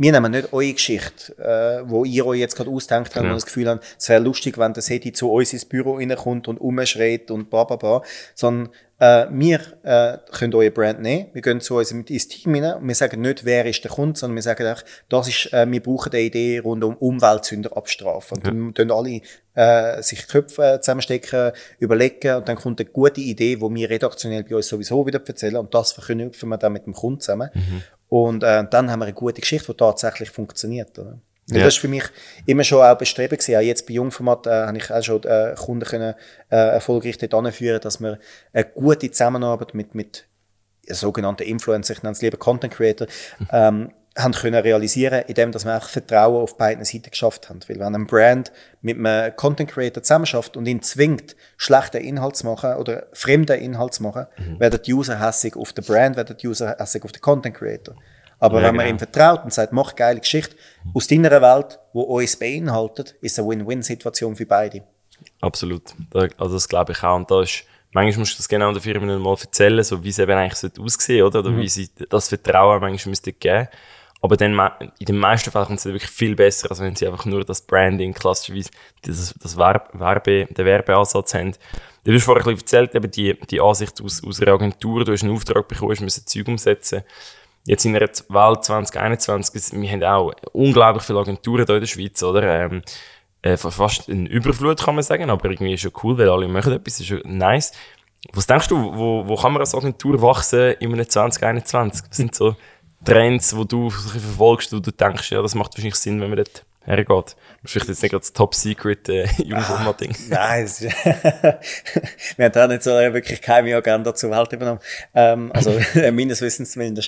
wir nehmen nicht eure Geschichte, wo ihr euch jetzt gerade ausdenkt habt, und das Gefühl habt, es wäre lustig, wenn der Seti zu uns ins Büro reinkommt und rumschreit und bla bla bla, sondern wir können eure Brand nehmen, wir gehen zu uns ins Team rein und wir sagen nicht, wer ist der Kunde, sondern wir sagen einfach, wir brauchen eine Idee rund um Umweltsünder abstrafen. Und dann alle sich die Köpfe zusammenstecken, überlegen und dann kommt eine gute Idee, die wir redaktionell bei uns sowieso wieder erzählen und das verknüpfen wir dann mit dem Kunden zusammen. Und dann haben wir eine gute Geschichte, die tatsächlich funktioniert. Oder? Ja. Das war für mich immer schon auch bestreben gewesen. Auch jetzt bei Jungformat habe ich auch schon Kunden können, erfolgreich dort anführen, dass wir eine gute Zusammenarbeit mit sogenannten Influencer, ich nenne es lieber Content Creator, haben können realisieren, indem dass wir auch Vertrauen auf beiden Seiten geschafft haben. Weil wenn ein Brand mit einem Content Creator zusammenarbeitet und ihn zwingt, schlechten Inhalt zu machen oder fremden Inhalt zu machen, werden die User hässig auf den Brand, werden die User hässig auf den Content Creator. Aber wenn man ihm vertraut und sagt, mach geile Geschichte aus deiner Welt, die uns beinhaltet, ist es eine Win-Win-Situation für beide. Absolut. Also das glaube ich auch. Und da ist, manchmal musst du das genau der Firma mal erzählen, so wie es eben eigentlich aussehen sollte, oder wie sie das Vertrauen manchmal müsste geben. Aber dann, in den meisten Fällen kommt es wirklich viel besser, als wenn sie einfach nur das Branding, klassischerweise den Werbeansatz haben. Du hast vorher ein bisschen erzählt, eben die Ansicht aus einer Agentur, du hast einen Auftrag bekommen, du musst Zeug umsetzen. Jetzt in der Welt 2021, wir haben auch unglaublich viele Agenturen hier in der Schweiz, oder? Fast eine Überflut, kann man sagen, aber irgendwie ist schon cool, weil alle machen etwas, ist schon nice. Was denkst du, wo kann man als Agentur wachsen im 2021? Was sind so Trends, die du verfolgst, wo du denkst, ja, das macht wahrscheinlich Sinn, wenn man dort hergeht? Das ist vielleicht jetzt nicht gerade das Top-Secret Jungformat-Ding. Nein, wir haben da nicht so wirklich keine Agenda zur Welt übernommen. Also meines Wissens zumindest.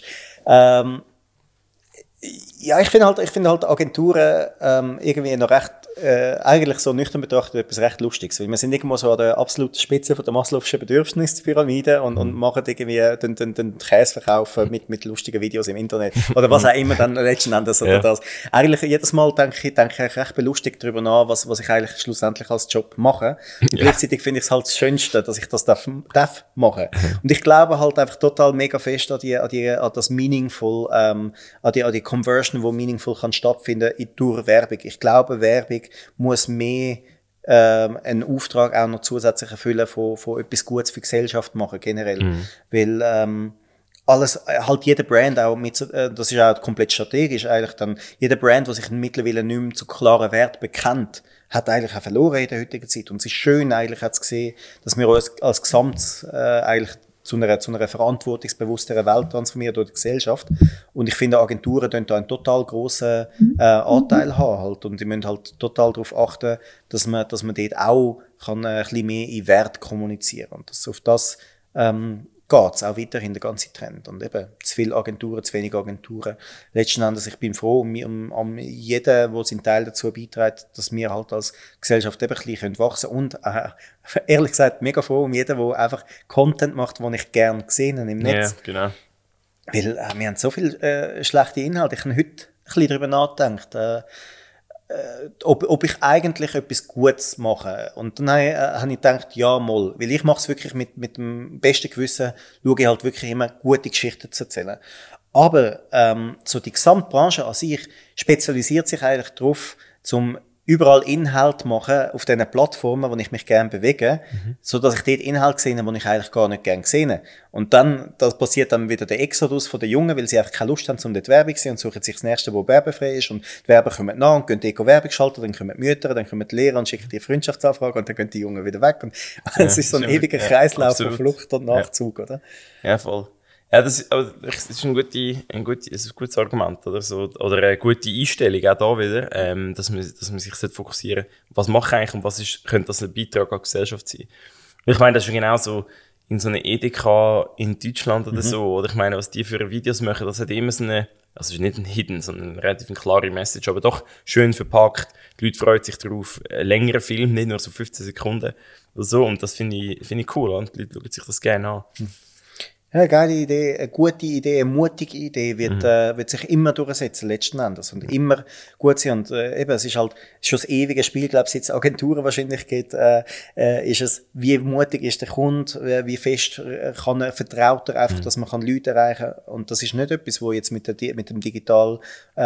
Ja, ich finde halt Agenturen irgendwie noch recht, eigentlich so nüchtern betrachtet, etwas recht Lustiges. Weil wir sind irgendwo so an der absoluten Spitze von der Maslow'schen Bedürfnispyramide und machen irgendwie den Käse verkaufen mit lustigen Videos im Internet. Oder was auch immer dann letzten Endes oder das. Eigentlich jedes Mal denke ich recht belustigt darüber nach, was ich eigentlich schlussendlich als Job mache. Und gleichzeitig finde ich es halt das Schönste, dass ich das darf machen. Und ich glaube halt einfach total mega fest an das Meaningful, an die Conversion, wo meaningful kann stattfinden durch Werbung. Ich glaube, Werbung muss mehr einen Auftrag auch noch zusätzlich erfüllen von etwas Gutes für die Gesellschaft machen, generell. Weil alles, halt jeder Brand auch das ist auch komplett strategisch eigentlich dann, jeder Brand, der sich mittlerweile nicht mehr zu klaren Wert bekennt, hat eigentlich auch verloren in der heutigen Zeit. Und es ist schön eigentlich auch zu sehen, dass wir uns als Gesamt eigentlich zu einer verantwortungsbewussteren Welt transformiert durch die Gesellschaft. Und ich finde, Agenturen können da einen total grossen Anteil haben halt. Und die müssen halt total darauf achten, dass man dort auch kann, ein bisschen mehr in Wert kommunizieren kann. Und auf das geht es auch weiterhin, der ganze Trend. Und eben, zu viele Agenturen, zu wenig Agenturen. Letzten Endes, ich bin froh um jeden, der seinen Teil dazu beiträgt, dass wir halt als Gesellschaft eben ein bisschen wachsen können. Und ehrlich gesagt, mega froh um jeden, der einfach Content macht, den ich gerne gesehen habe im Netz. Ja, genau. Weil wir haben so viele schlechte Inhalte. Ich habe heute ein bisschen darüber nachgedacht, ob ich eigentlich etwas Gutes mache. Und dann habe ich gedacht, ja, mal. Weil ich mache es wirklich mit dem besten Gewissen, schaue ich halt wirklich immer gute Geschichten zu erzählen. Aber so die Gesamtbranche an sich spezialisiert sich eigentlich darauf, zum überall Inhalt machen auf diesen Plattformen, wo ich mich gerne bewege, so dass ich dort Inhalt sehe, den ich eigentlich gar nicht gerne sehe. Und dann, das passiert dann wieder der Exodus von den Jungen, weil sie einfach keine Lust haben, um dort Werbung zu sehen und suchen sich das nächste, wo werbefrei ist. Und die Werber kommen nach und gehen dort Werbung schalten, dann kommen die Mütter, dann kommen die Lehrer und schicken die Freundschaftsanfrage und dann gehen die Jungen wieder weg. Und es ist so ein ewiger Kreislauf von Flucht und Nachzug, oder? Ja, voll. Ja, das ist ein gutes Argument, oder so, oder eine gute Einstellung auch da wieder, dass man sich fokussieren sollte, was mache ich eigentlich und könnte das ein Beitrag an die Gesellschaft sein. Ich meine, das ist genau so in so einer EDK in Deutschland oder so, oder ich meine, was die für Videos machen, das hat immer so eine, also es ist nicht ein Hidden, sondern eine relativ klare Message, aber doch schön verpackt, die Leute freuen sich darauf, ein längerer Film, nicht nur so 15 Sekunden oder so, und das finde ich cool, und die Leute schauen sich das gerne an. eine geile Idee, eine gute Idee, eine mutige Idee wird sich immer durchsetzen, letzten Endes. Und immer gut sein. Und eben, es ist halt schon das ewige Spiel, glaube ich, seit es Agenturen wahrscheinlich gibt, ist es, wie mutig ist der Kunde, wie fest vertraut er einfach, dass man Leute erreichen kann. Und das ist nicht etwas, wo jetzt mit dem Digital,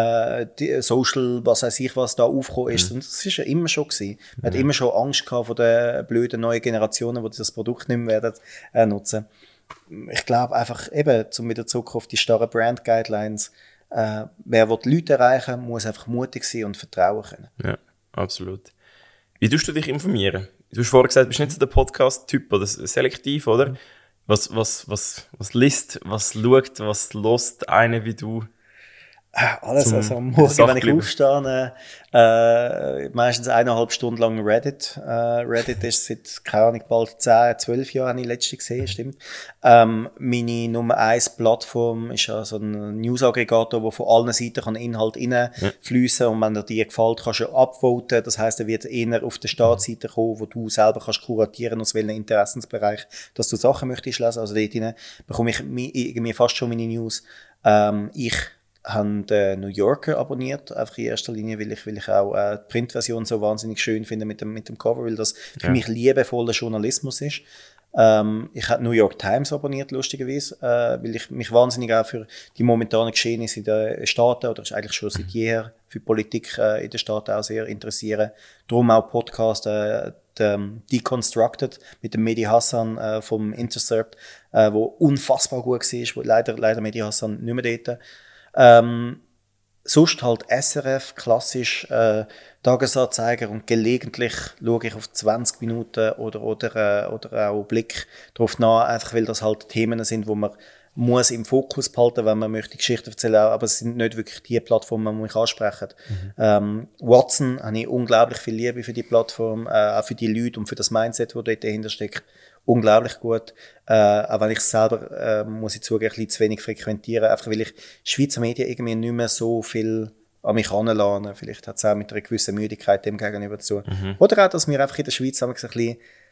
Social, was weiß ich was, da aufgekommen ist. Und das ist ja immer schon gewesen. Man hat immer schon Angst gehabt vor den blöden neuen Generationen, die das Produkt nicht mehr werden nutzen. Ich glaube einfach eben, um wieder zurück auf die starren Brand-Guidelines, wer will die Leute erreichen, muss einfach mutig sein und vertrauen können. Ja, absolut. Wie tust du dich informieren? Du hast vorher gesagt, du bist nicht so der Podcast-Typ oder selektiv, oder? Was liest, was schaut, was lässt einer wie du? Alles, also am Morgen, wenn ich aufstehe, meistens 1,5 Stunden lang Reddit. Reddit ist seit, keine Ahnung, bald 10, 12 Jahren, habe ich letztens gesehen, stimmt. Meine Nummer 1 Plattform ist ja so ein News-Aggregator, wo von allen Seiten kann Inhalt reinfliessen und wenn dir gefällt, kannst du upvoten. Das heisst, er wird eher auf der Startseite kommen, wo du selber kannst kuratieren, aus welchem Interessensbereich, dass du Sachen möchtest lesen. Also dort hinein bekomme ich irgendwie fast schon meine News. Ich habe den New Yorker abonniert, einfach in erster Linie, weil ich auch die Printversion so wahnsinnig schön finde mit dem Cover, weil das für mich liebevoller Journalismus ist. Ich habe New York Times abonniert, lustigerweise, weil ich mich wahnsinnig auch für die momentanen Geschehnisse in den Staaten, oder eigentlich schon seit jeher für Politik in den Staaten auch sehr interessiere. Darum auch Podcast Deconstructed mit dem Mehdi Hasan vom Intercept, wo unfassbar gut war, wo leider Mehdi Hasan nicht mehr dort. Sonst halt SRF, klassisch Tagesanzeiger und gelegentlich schaue ich auf 20 Minuten oder auch Blick darauf nach, einfach weil das halt Themen sind, wo man muss im Fokus behalten, wenn man möchte Geschichten erzählen, aber es sind nicht wirklich die Plattformen, die mich ansprechen. Watson habe ich unglaublich viel Liebe für die Plattform, auch für die Leute und für das Mindset, das dort dahinter steckt. Unglaublich gut. Auch wenn ich es selber, muss ich zugeben, ein bisschen zu wenig frequentiere, einfach weil ich Schweizer Medien irgendwie nicht mehr so viel an mich heranlasse. Vielleicht hat es auch mit einer gewissen Müdigkeit dem gegenüber zu. Oder auch, dass wir einfach in der Schweiz ein bisschen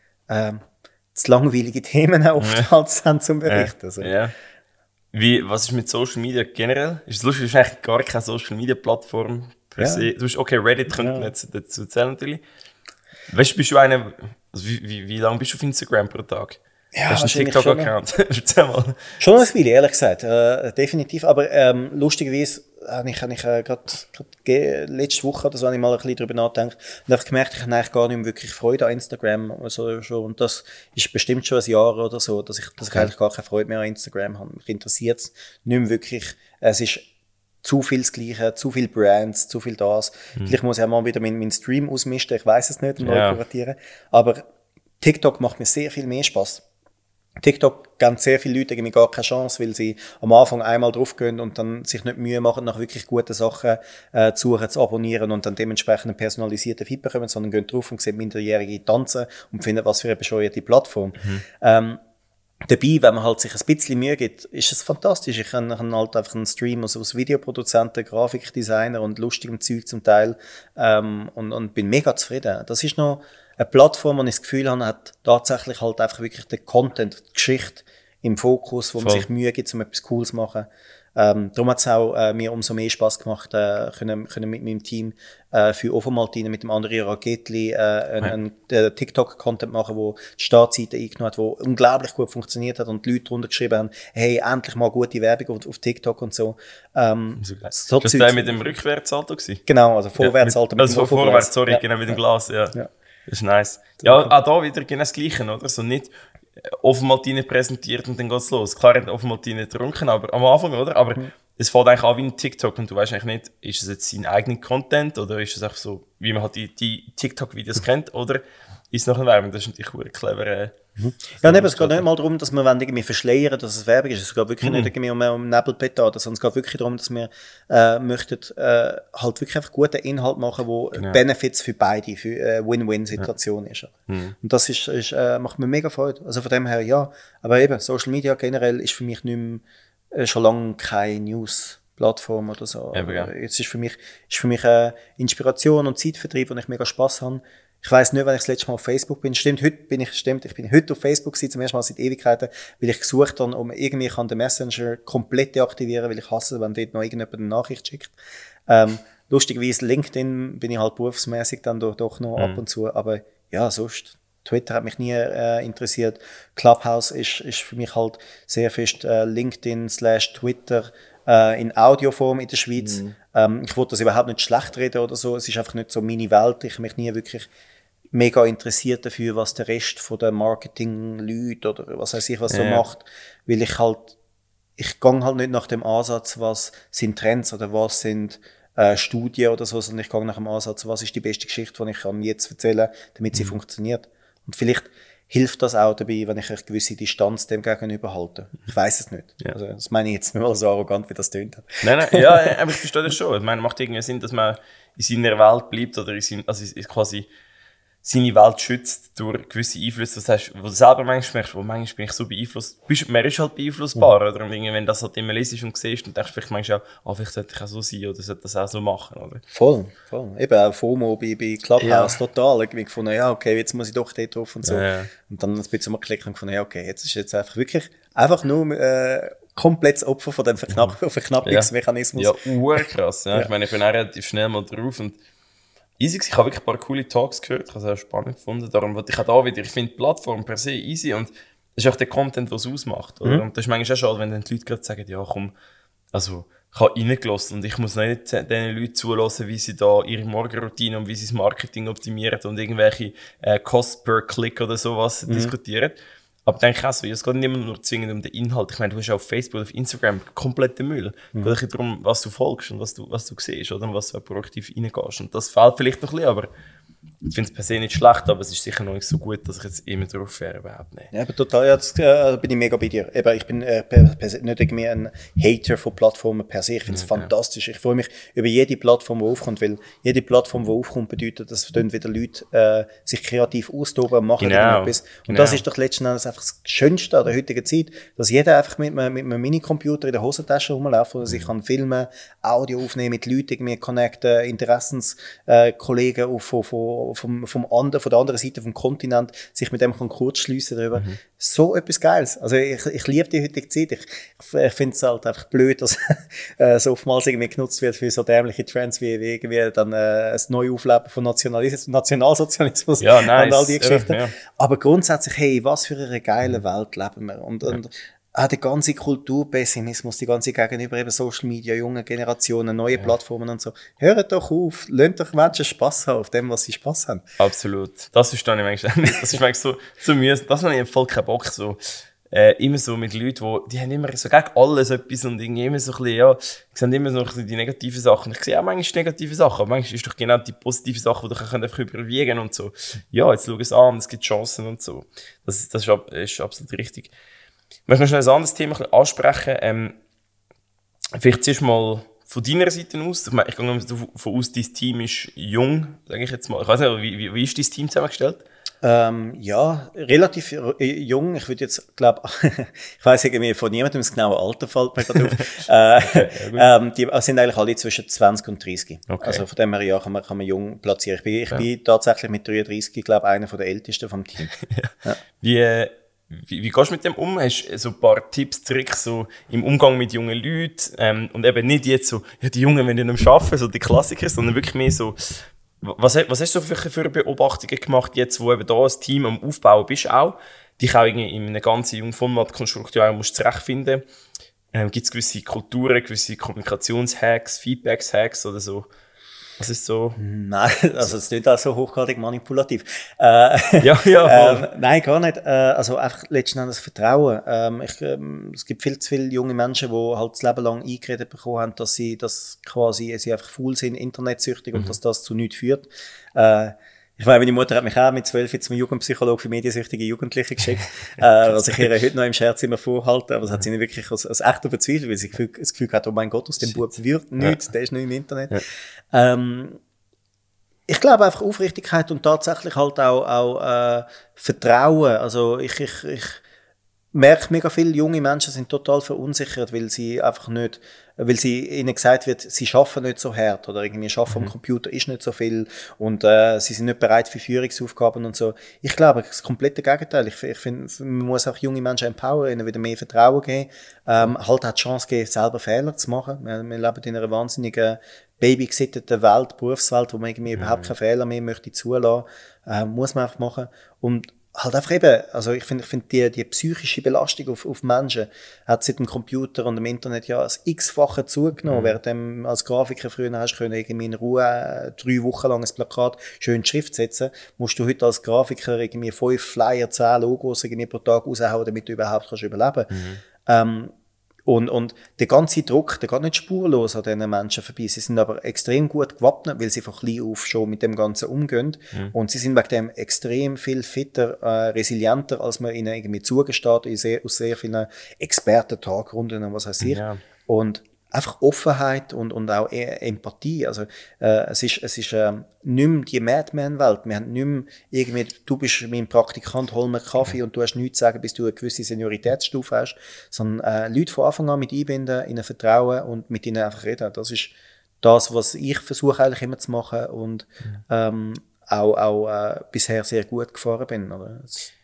zu langweilige Themen oftmals haben zum Berichten. Also. Ja. Was ist mit Social Media generell? Ist es lustig, du hast eigentlich gar keine Social Media Plattform per se. Du hast, okay, Reddit könnte man jetzt dazu zählen natürlich. Weißt du, bist du einer, also wie lange bist du auf Instagram pro Tag? Ja, hast du einen TikTok-Account? Erzähl mal. Schon ein viele, ehrlich gesagt. Definitiv. Aber lustigerweise habe ich gerade letzte Woche oder so habe ich mal ein bisschen darüber nachgedacht und habe gemerkt, ich habe eigentlich gar nicht mehr wirklich Freude an Instagram. Also schon, und das ist bestimmt schon ein Jahr oder so, dass ich eigentlich gar keine Freude mehr an Instagram habe. Mich interessiert es nicht mehr wirklich. Es ist zu viel das Gleiche, zu viele Brands, zu viel das. Vielleicht muss ich auch mal wieder meinen Stream ausmisten, ich weiß es nicht, und neu kuratieren. Aber TikTok macht mir sehr viel mehr Spaß. TikTok geben sehr viele Leute irgendwie gar keine Chance, weil sie am Anfang einmal draufgehen und dann sich nicht Mühe machen, nach wirklich guten Sachen zu suchen, zu abonnieren und dann dementsprechend einen personalisierten Feed bekommen, sondern gehen drauf und sehen Minderjährige tanzen und finden, was für eine bescheuerte Plattform. Dabei, wenn man halt sich ein bisschen Mühe gibt, ist es fantastisch. Ich kann halt einfach einen Stream aus Videoproduzenten, Grafikdesigner und lustigem Zeug zum Teil und bin mega zufrieden. Das ist noch eine Plattform, wo ich das Gefühl habe, hat tatsächlich halt einfach wirklich den Content, die Geschichte im Fokus, wo man sich Mühe gibt, um etwas Cooles zu machen. Darum hat es auch mir umso mehr Spass gemacht, können mit meinem Team für Ofomaltine mit dem André Ragetli einen TikTok-Content machen, wo die Startseite eingenommen hat, wo unglaublich gut funktioniert hat und die Leute drunter geschrieben haben, hey, endlich mal gute Werbung auf TikTok und so. So das war mit dem Rückwärtsalto gewesen? Genau, also Vorwärtsalto mit dem vorwärts, sorry, genau, mit dem Glas, ja. Das ist nice. Ja, auch da wieder genau das Gleiche, oder? So nicht Ofomaltine präsentiert und dann geht's los. Klar, er hat Ofomaltine getrunken, aber am Anfang, oder? Aber es fängt eigentlich an wie ein TikTok und du weißt eigentlich nicht, ist es jetzt sein eigener Content oder ist es einfach so, wie man halt die TikTok-Videos kennt, oder ist es noch eine Werbung? Das ist natürlich eine clever. Ja, es geht nicht mal darum, dass wir irgendwie verschleiern, dass es Werbung ist. Es geht wirklich nicht irgendwie um Nebelpetade, sondern es geht wirklich darum, dass wir möchten halt wirklich einfach guten Inhalt machen, wo Benefits für beide, für Win-Win-Situation ist. Und das macht mir mega Freude. Also von dem her, ja. Aber eben, Social Media generell ist für mich nicht mehr, schon lange keine News-Plattform oder so. Jetzt ist für mich Inspiration und Zeitvertrieb, wo ich mega Spass habe. Ich weiss nicht, wenn ich das letzte Mal auf Facebook bin. Stimmt, ich bin heute auf Facebook gewesen, zum ersten Mal seit Ewigkeiten, weil ich gesucht habe, um irgendwie den Messenger komplett deaktivieren, weil ich hasse, wenn dort noch irgendjemand eine Nachricht schickt. Lustigerweise LinkedIn bin ich halt berufsmäßig dann doch noch ab und zu, aber ja, sonst Twitter hat mich nie interessiert. Clubhouse ist für mich halt sehr fest LinkedIn/Twitter in Audioform in der Schweiz. Ich wollte das überhaupt nicht schlecht reden oder so. Es ist einfach nicht so meine Welt. Ich habe mich nie wirklich mega interessiert dafür, was der Rest von den Marketing-Leuten oder was weiß ich was so macht. Weil ich gehe halt nicht nach dem Ansatz, was sind Trends oder was sind Studien oder so, sondern ich gehe nach dem Ansatz, was ist die beste Geschichte, die ich kann jetzt erzählen kann, damit sie funktioniert. Und vielleicht hilft das auch dabei, wenn ich eine gewisse Distanz dem gegenüber halte. Ich weiss es nicht. Ja. Also, das meine ich jetzt nicht mal so arrogant, wie das tönt. Nein, ja, aber ich verstehe das schon. Ich meine, macht irgendwie Sinn, dass man in seiner Welt bleibt oder quasi seine Welt schützt durch gewisse Einflüsse, wo du selber manchmal merkst, manchmal bin ich so beeinflusst. Man ist halt beeinflussbar, oder? Und wenn du das halt immer liest und siehst, dann denkst du vielleicht manchmal auch, vielleicht sollte ich auch so sein oder sollte das auch so machen, oder? Voll. Eben auch FOMO bei Clubhouse, total. Ich gefunden, ja, okay, jetzt muss ich doch dort drauf und so. Ja. Und dann ein bisschen mal geklickt und gefunden, ja, okay, jetzt ist jetzt einfach nur komplettes Opfer von dem Verknappungsmechanismus. Ja, urkrass. Ja. Ich meine, ich bin auch relativ schnell mal drauf und easy. Ich habe wirklich ein paar coole Talks gehört, ich habe es auch spannend gefunden. Darum wollte ich auch da wieder, ich finde die Plattform per se easy und das ist auch der Content, was es ausmacht. Oder? Und das ist manchmal auch schade, wenn dann die Leute gerade sagen, ja komm, also ich habe reingelassen und ich muss nicht den Leuten zulassen, wie sie da ihre Morgenroutine und wie sie das Marketing optimieren und irgendwelche Cost per Click oder sowas diskutieren. Aber denke ich auch so, es geht nicht nur zwingend um den Inhalt. Ich meine, du hast auf Facebook, auf Instagram kompletten Müll. Es geht ein darum, was du folgst und was du siehst, oder? Und was du proaktiv reingehst. Und das fehlt vielleicht noch ein bisschen, aber ich finde es per se nicht schlecht, aber es ist sicher noch nicht so gut, dass ich jetzt immer drauf wäre, überhaupt nicht. Ja, aber total, ja, das bin ich mega bei dir. Eben, ich bin per se nicht irgendwie ein Hater von Plattformen per se. Ich finde es fantastisch. Ich freue mich über jede Plattform, die aufkommt, weil jede Plattform, die aufkommt, bedeutet, dass dann wieder Leute sich kreativ austoben und machen etwas. Und das ist doch letzten Endes einfach das Schönste an der heutigen Zeit, dass jeder einfach mit einem Minicomputer in der Hosentasche rumläuft und sich kann filmen, Audio aufnehmen, mit Leuten irgendwie connecten, Interessenskollegen von der anderen Seite vom Kontinent sich mit dem kurz schliessen darüber. So etwas Geiles. Also ich liebe die heutige Zeit. Ich finde es halt einfach blöd, dass so oftmals irgendwie genutzt wird für so dämliche Trends wie irgendwie dann ein Neuaufleben von Nationalsozialismus ja, nice. Und all die Geschichten. Ja. Aber grundsätzlich, hey, was für eine geile Welt leben wir. Und auch der ganze Kulturpessimismus, die ganze gegenüber eben Social Media, junge Generationen, neue Plattformen und so. Hört doch auf, lasst doch Menschen Spass haben auf dem, was sie Spass haben. Absolut. Das verstehe ich manchmal nicht. Das ist manchmal so mühsam. Das habe ich voll keinen Bock. So, immer so mit Leuten, die haben immer so gegen alles etwas und irgendwie immer so ein bisschen, ja, sehen immer so die negativen Sachen. Ich sehe auch manchmal negative Sachen, aber manchmal ist doch genau die positive Sache, die du einfach überwiegen und so. Ja, jetzt schau es an, es gibt Chancen und so. Das ist absolut richtig. Ich möchte noch schnell ein anderes Thema ansprechen. Vielleicht zuerst mal von deiner Seite aus. Ich gehe davon aus, dein Team ist jung, sage ich jetzt mal. Ich weiß nicht, wie ist dein Team zusammengestellt? Ja, relativ jung. Ich würde jetzt, glaube ich weiss irgendwie von niemandem das genaue Alter fällt mir gerade auf. Die sind eigentlich alle zwischen 20 und 30. Okay. Also von dem her ja, kann man jung platzieren. Ich bin tatsächlich mit 33, glaube ich, einer der ältesten vom Team. Ja. Wie gehst du mit dem um? Hast du so ein paar Tipps, Tricks so im Umgang mit jungen Leuten? Und eben nicht jetzt so, ja, die Jungen wollen nicht mehr arbeiten, so die Klassiker, sondern wirklich mehr so, was hast du für Beobachtungen gemacht, jetzt, wo eben da ein Team am Aufbauen bist auch, dich auch irgendwie in einer ganzen Jungformat-Konstruktion auch musst zurechtfinden. Gibt es gewisse Kulturen, gewisse Kommunikationshacks, Feedbacks-Hacks oder so? Was ist so? Nein, also es ist nicht auch so hochgradig manipulativ. Ja. Nein, gar nicht. Also einfach letzten Endes Vertrauen. Es gibt viel zu viele junge Menschen, die halt das Leben lang eingeredet bekommen haben, dass sie einfach faul sind, internetsüchtig und dass das zu nichts führt. Ich meine, meine Mutter hat mich auch mit 12 zum Jugendpsychologe für mediensüchtige Jugendliche geschickt, was ich ihr heute noch im Scherz immer vorhalte, aber das hat sie nicht wirklich als echter verzweifelt, weil sie das Gefühl hat, oh mein Gott, aus dem Bub wird nichts, der ist nicht im Internet. Ja. Ich glaube einfach Aufrichtigkeit und tatsächlich halt auch Vertrauen. Also merke mega viele junge Menschen sind total verunsichert, weil sie einfach nicht, weil ihnen gesagt wird, sie arbeiten nicht so hart oder irgendwie arbeiten am Computer ist nicht so viel und sie sind nicht bereit für Führungsaufgaben und so. Ich glaube, das komplette Gegenteil. Ich finde, man muss auch junge Menschen empowern, ihnen wieder mehr Vertrauen geben, halt auch die Chance geben, selber Fehler zu machen. Wir leben in einer wahnsinnigen babygesitteten Welt, Berufswelt, wo man irgendwie überhaupt keine Fehler mehr möchte zulassen, muss man einfach machen. Und halt einfach eben, also ich finde die psychische Belastung auf Menschen hat seit dem Computer und dem Internet ja das x-fache zugenommen. Während dem als Grafiker früher hast können irgendwie in Ruhe 3 Wochen lang ein Plakat schön in Schrift setzen, musst du heute als Grafiker irgendwie 5 Flyer, 10 Logos irgendwie pro Tag raushauen, damit du überhaupt kannst überleben. Und der ganze Druck, der geht nicht spurlos an diesen Menschen vorbei. Sie sind aber extrem gut gewappnet, weil sie von klein auf schon mit dem Ganzen umgehen. Und sie sind wegen dem extrem viel fitter, resilienter, als man ihnen irgendwie zugesteht, aus sehr vielen Experten-Tagrunden und was weiß ich. Ja. Und einfach Offenheit und auch Empathie. Also, es ist nicht mehr die Madman-Welt. Wir haben nicht mehr irgendwie, du bist mein Praktikant, hol mir Kaffee und du hast nichts zu sagen, bis du eine gewisse Senioritätsstufe hast. Sondern, Leute von Anfang an mit einbinden, ihnen vertrauen und mit ihnen einfach reden. Das ist das, was ich versuche eigentlich immer zu machen und, auch bisher sehr gut gefahren bin, oder?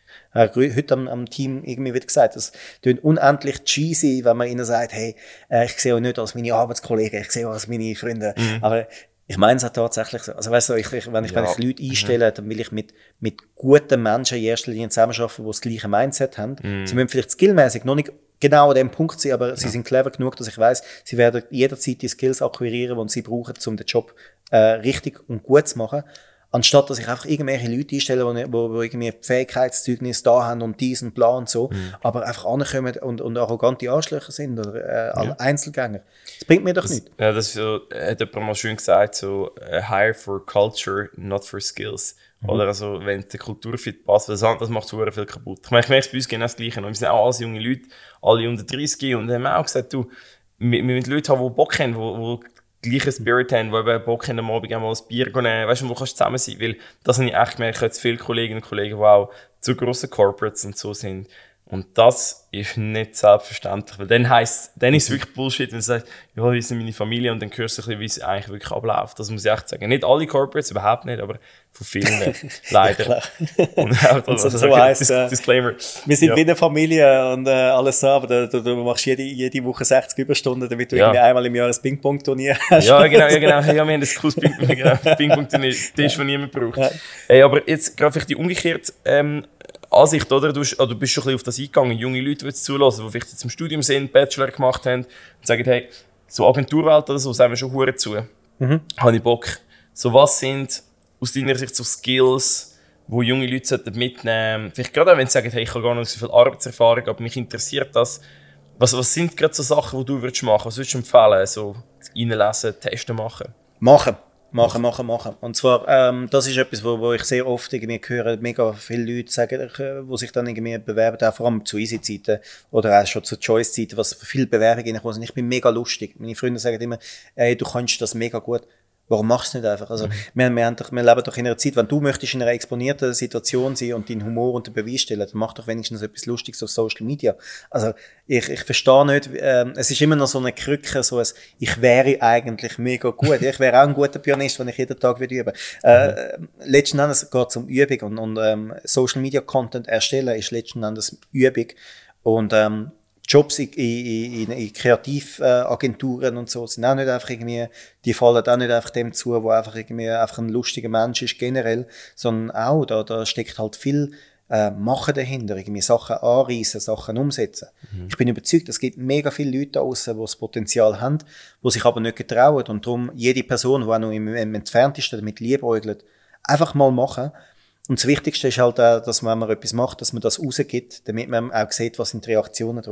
Heute am Team irgendwie wieder gesagt, das klingt unendlich cheesy, wenn man ihnen sagt, hey, ich sehe euch nicht als meine Arbeitskollegen, ich sehe euch als meine Freunde. Aber ich meine es auch tatsächlich so. Also weißt du, wenn ich Leute einstelle, dann will ich mit guten Menschen in erster Linie zusammenarbeiten, die das gleiche Mindset haben. Sie müssen vielleicht skillmäßig noch nicht genau an dem Punkt sein, aber sie sind clever genug, dass ich weiss, sie werden jederzeit die Skills akquirieren, die sie brauchen, um den Job richtig und gut zu machen. Anstatt, dass ich einfach irgendwelche Leute einstelle, die irgendwie Fähigkeitszeugnis da haben und diesen Plan und so, aber einfach ankommen und arrogante Arschlöcher sind oder Einzelgänger. Das bringt mir doch nichts. Ja, das ist so, hat jemand mal schön gesagt, so hire for culture, not for skills. Oder also, wenn die Kultur fit passt, das macht so viel kaputt. Ich merke es bei uns genau das Gleiche. Wir sind auch alles junge Leute, alle unter 30 und haben auch gesagt, du, wir müssen Leute haben, die Bock haben, die gleichen Spirit haben, die eben Bock haben, am Abend einmal ein Bier nehmen, weißt du, wo kannst du zusammen sein? Weil das habe ich echt gemerkt, ich habe jetzt viele Kolleginnen und Kollegen, die auch zu grossen Corporates und so sind. Und das ist nicht selbstverständlich, weil dann ist es wirklich Bullshit, wenn du sagst, ja, wir sind meine Familie und dann hörst du ein bisschen, wie es eigentlich wirklich abläuft. Das muss ich echt sagen. Nicht alle Corporates, überhaupt nicht, aber von vielen leider. Und auch so heisst, Disclaimer. Wir sind wie eine Familie und alles so, aber du machst jede Woche 60 Überstunden, damit du irgendwie einmal im Jahr ein Ping-Pong-Turnier hast. Ja, genau. Ja, wir haben ein cooles Ping-Pong-Turnier, das von niemand braucht. Ja. Hey, aber jetzt gerade vielleicht die umgekehrt Ansicht, oder? Du bist schon ein bisschen auf das eingegangen. Junge Leute willst du zulassen, die vielleicht jetzt im Studium sind, Bachelor gemacht haben und sagen, hey, so Agenturwelt oder so, sagen wir schon hure zu. Habe ich Bock. So, was sind aus deiner Sicht so Skills, die junge Leute mitnehmen sollten? Vielleicht gerade auch, wenn sie sagen, hey, ich habe gar nicht so viel Arbeitserfahrung, aber mich interessiert das. Was sind gerade so Sachen, die du machen würdest? Was würdest du empfehlen? So, reinlesen, testen, machen? Machen. Und zwar, das ist etwas, wo ich sehr oft irgendwie höre, mega viele Leute sagen, die sich dann irgendwie bewerben, auch vor allem zu Easy-Zeiten oder auch schon zu Choice-Zeiten, was viele Bewerbungen reinkommen sind. Ich bin mega lustig. Meine Freunde sagen immer, ey, du kannst das mega gut. Warum machst du es nicht einfach? Also, wir leben doch in einer Zeit, wenn du möchtest in einer exponierten Situation sein und deinen Humor unter Beweis stellen, dann mach doch wenigstens etwas Lustiges auf Social Media. Also, ich verstehe nicht, es ist immer noch so eine Krücke, so ein, ich wäre eigentlich mega gut. Ich wäre auch ein guter Pianist, wenn ich jeden Tag üben würde. Letzten Endes geht es um Übung und Social Media Content erstellen ist letzten Endes Übung. Und Jobs in Kreativagenturen und so sind auch nicht einfach irgendwie, die fallen auch nicht einfach dem zu, wo einfach irgendwie einfach ein lustiger Mensch ist generell, sondern auch, da steckt halt viel Machen dahinter, irgendwie Sachen anreissen, Sachen umsetzen. Ich bin überzeugt, es gibt mega viele Leute da draussen, die das Potenzial haben, die sich aber nicht getrauen und darum jede Person, die auch noch im Entferntesten damit liebäugelt, einfach mal machen. Und das Wichtigste ist halt auch, dass wenn man etwas macht, dass man das rausgibt, damit man auch sieht, was sind die Reaktionen drauf.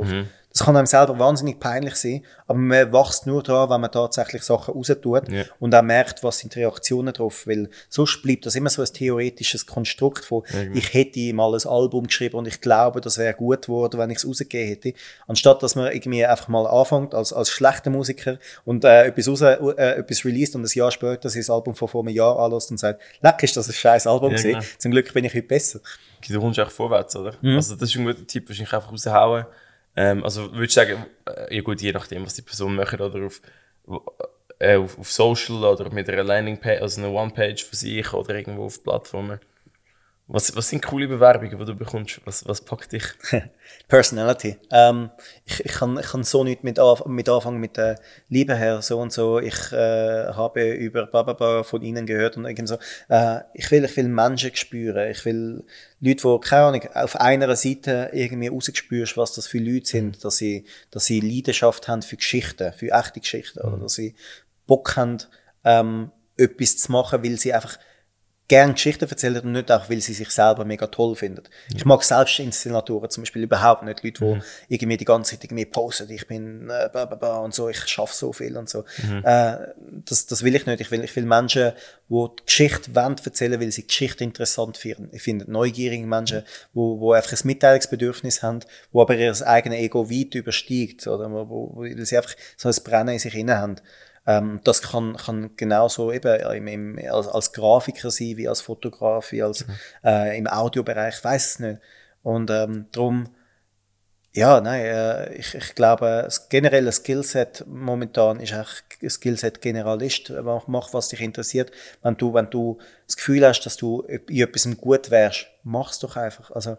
Das kann einem selber wahnsinnig peinlich sein, aber man wächst nur daran, wenn man tatsächlich Sachen raustut und auch merkt, was sind die Reaktionen drauf, weil sonst bleibt das immer so ein theoretisches Konstrukt von, ich hätte mal ein Album geschrieben und ich glaube, das wäre gut geworden, wenn ich es rausgegeben hätte, anstatt dass man irgendwie einfach mal anfängt als schlechter Musiker und etwas released und ein Jahr später sich das Album von vor einem Jahr anlässt und sagt, leck, ist das ein scheiß Album gewesen. Genau. Zum Glück bin ich heute besser. Du kommst auch vorwärts, oder? Also das ist ein guter Tipp, wahrscheinlich einfach raushauen. Also würdest du sagen, ja gut, je nachdem, was die Person möchte, oder auf Social oder mit einer Landingpage, also einer One-Page von sich oder irgendwo auf Plattformen. Was sind coole Bewerbungen, die du bekommst? Was packt dich? Personality. Ich kann so nicht mit anfangen mit der Liebe her, so und so. Ich habe über Bababa von ihnen gehört und irgendwie so. Ich will Menschen spüren. Ich will Leute, die, keine Ahnung, auf einer Seite irgendwie rausspürst, was das für Leute sind, dass sie Leidenschaft haben für Geschichten, für echte Geschichten, oder dass sie Bock haben, etwas zu machen, weil sie einfach gerne Geschichten erzählen und nicht auch, weil sie sich selber mega toll finden. Ich mag Selbstinszenatoren zum Beispiel überhaupt nicht. Leute, die irgendwie die ganze Zeit irgendwie posten, ich bin und so, ich schaffe so viel und so. Das will ich nicht. Ich will Menschen, die die Geschichte erzählen, weil sie die Geschichte interessant finden. Ich finde neugierige Menschen, die einfach ein Mitteilungsbedürfnis haben, die aber ihr eigenes Ego weit übersteigt, oder weil sie einfach so ein Brennen in sich inne haben. Das kann genauso eben als Grafiker sein, wie als Fotograf, wie als im Audiobereich, ich weiss es nicht. Und darum, ja, nein, ich glaube, generell ein Skillset momentan ist eigentlich ein Skillset Generalist. Mach, was dich interessiert. Wenn du das Gefühl hast, dass du in etwas gut wärst, mach's doch einfach. Also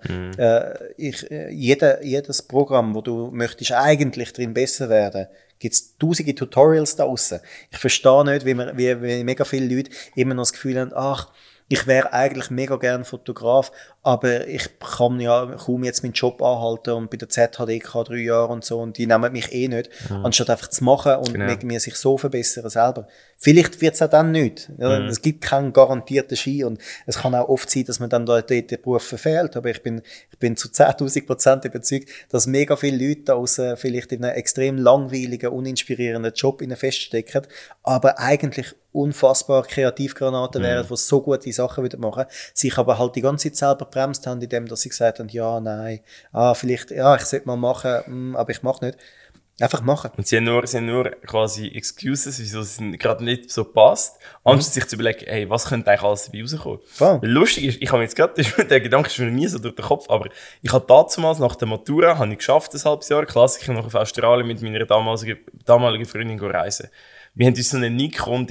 jedes Programm, wo du möchtest eigentlich drin besser werden, gibt's tausende Tutorials da draussen. Ich verstehe nicht, wie mega viele Leute immer noch das Gefühl haben, ach, ich wäre eigentlich mega gern Fotograf, aber ich kann ja kaum jetzt meinen Job anhalten und bei der ZHDK 3 Jahre und so und die nehmen mich nicht, anstatt einfach zu machen und mir sich so verbessern selber. Vielleicht wird's auch dann nicht. Ja, es gibt keinen garantierten Ski und es kann auch oft sein, dass man dann dort den Beruf verfehlt, aber ich bin zu 10.000% überzeugt, dass mega viele Leute da draussen vielleicht in einem extrem langweiligen, uninspirierenden Job feststecken, aber eigentlich unfassbar Kreativgranaten wären, die so gute Sachen wieder machen, sich aber halt die ganze Zeit selber bremst haben, indem dass sie gesagt haben, ja, nein, vielleicht, ja, ich sollte mal machen, aber ich mache nicht. Einfach machen. Und sie haben nur quasi Excuses, wieso es gerade nicht so passt, anstatt sich zu überlegen, hey, was könnte eigentlich alles dabei rauskommen. Voll. Lustig ist, ich habe jetzt gerade, der Gedanke ist mir nie so durch den Kopf, aber ich habe damals nach der Matura, habe ich geschafft, ein halbes Jahr, Klassiker, noch auf Australien mit meiner damaligen Freundin reisen. Wir haben uns so eine Nikon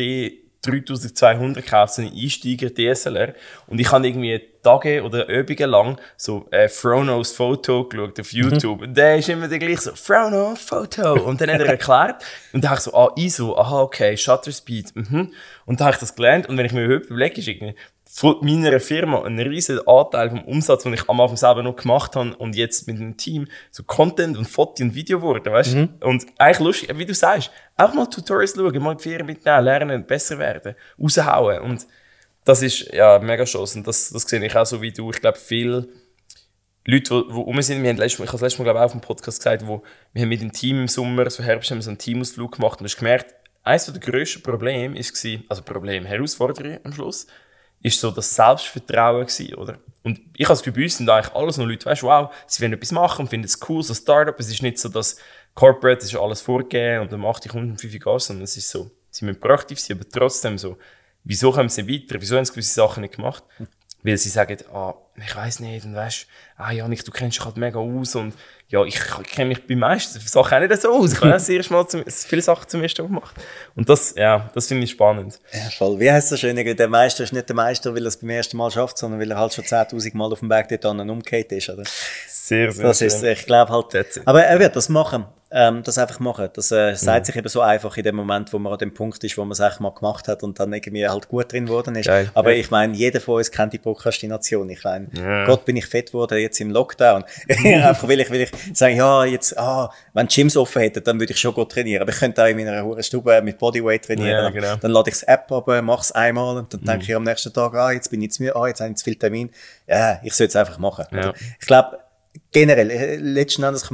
D3200 gekauft, so einen Einsteiger DSLR. Und ich habe irgendwie Tage oder Übungen lang so Fronos Foto geschaut auf YouTube. Und der ist immer der gleiche so, Frono Foto. Und dann hat er erklärt. Und dann habe ich so, ISO, aha, okay, Shutter Speed. Und dann habe ich das gelernt. Und wenn ich mir heute überlege, ist irgendwie von meiner Firma ein riesen Anteil vom Umsatz, den ich am Anfang selber noch gemacht habe und jetzt mit einem Team so Content und Foto und Video wurde, weißt du? Und eigentlich lustig, wie du sagst, auch mal Tutorials schauen, mal die Ferien mitnehmen, lernen, besser werden, raushauen. Und das ist ja mega Chance. Und das sehe ich auch so wie du. Ich glaube, viele Leute, die rum sind, ich habe das letzte Mal glaube ich, auch auf dem Podcast gesagt, wir haben mit dem Team im Sommer, so Herbst, haben wir so einen Teamausflug gemacht und du hast gemerkt, eines der grössten Probleme war, Herausforderung am Schluss, ist so das Selbstvertrauen gewesen, oder? Und ich habe das Gefühl, bei uns sind eigentlich alles noch Leute, weißt du, wow, sie wollen etwas machen und finden es cool, so Startup. Es ist nicht so, dass Corporate, das ist alles vorgegeben und dann macht die Kunden 5 Gas, sondern es ist so, sie müssen proaktiv sein, aber trotzdem so, wieso kommen sie weiter, wieso haben sie gewisse Sachen nicht gemacht? Weil sie sagen, ich weiss nicht, und weisst, Janik, du kennst dich halt mega aus und ja, ich kenne mich bei meisten Sachen auch nicht so aus. Ich habe das erste Mal viele Sachen zum ersten Mal gemacht. Und das finde ich spannend. Ja, voll. Wie heisst das schön? Der Meister ist nicht der Meister, weil er es beim ersten Mal schafft, sondern weil er halt schon 10.000 Mal auf dem Weg dort umgekehrt ist, oder? Sehr, sehr das schön. Ist, ich glaube halt. Aber er wird das machen. Das einfach machen. Das sagt sich eben so einfach in dem Moment, wo man an dem Punkt ist, wo man es eigentlich mal gemacht hat und dann irgendwie halt gut drin geworden ist. Geil. Aber ich meine, jeder von uns kennt die Prokrastination. Ich meine, Gott, bin ich fett geworden jetzt im Lockdown. Einfach will ich sagen, ja, jetzt, wenn Gyms offen hätten, dann würde ich schon gut trainieren. Aber ich könnte auch in meiner Hurenstube mit Bodyweight trainieren. Ja, genau. Dann lade ich das App ab, mache es einmal und dann denke ich am nächsten Tag, jetzt bin ich zu müde, jetzt habe ich zu viel Termin. Ja, ich soll es einfach machen. Ja. Ich glaube, generell, letzten Endes kann man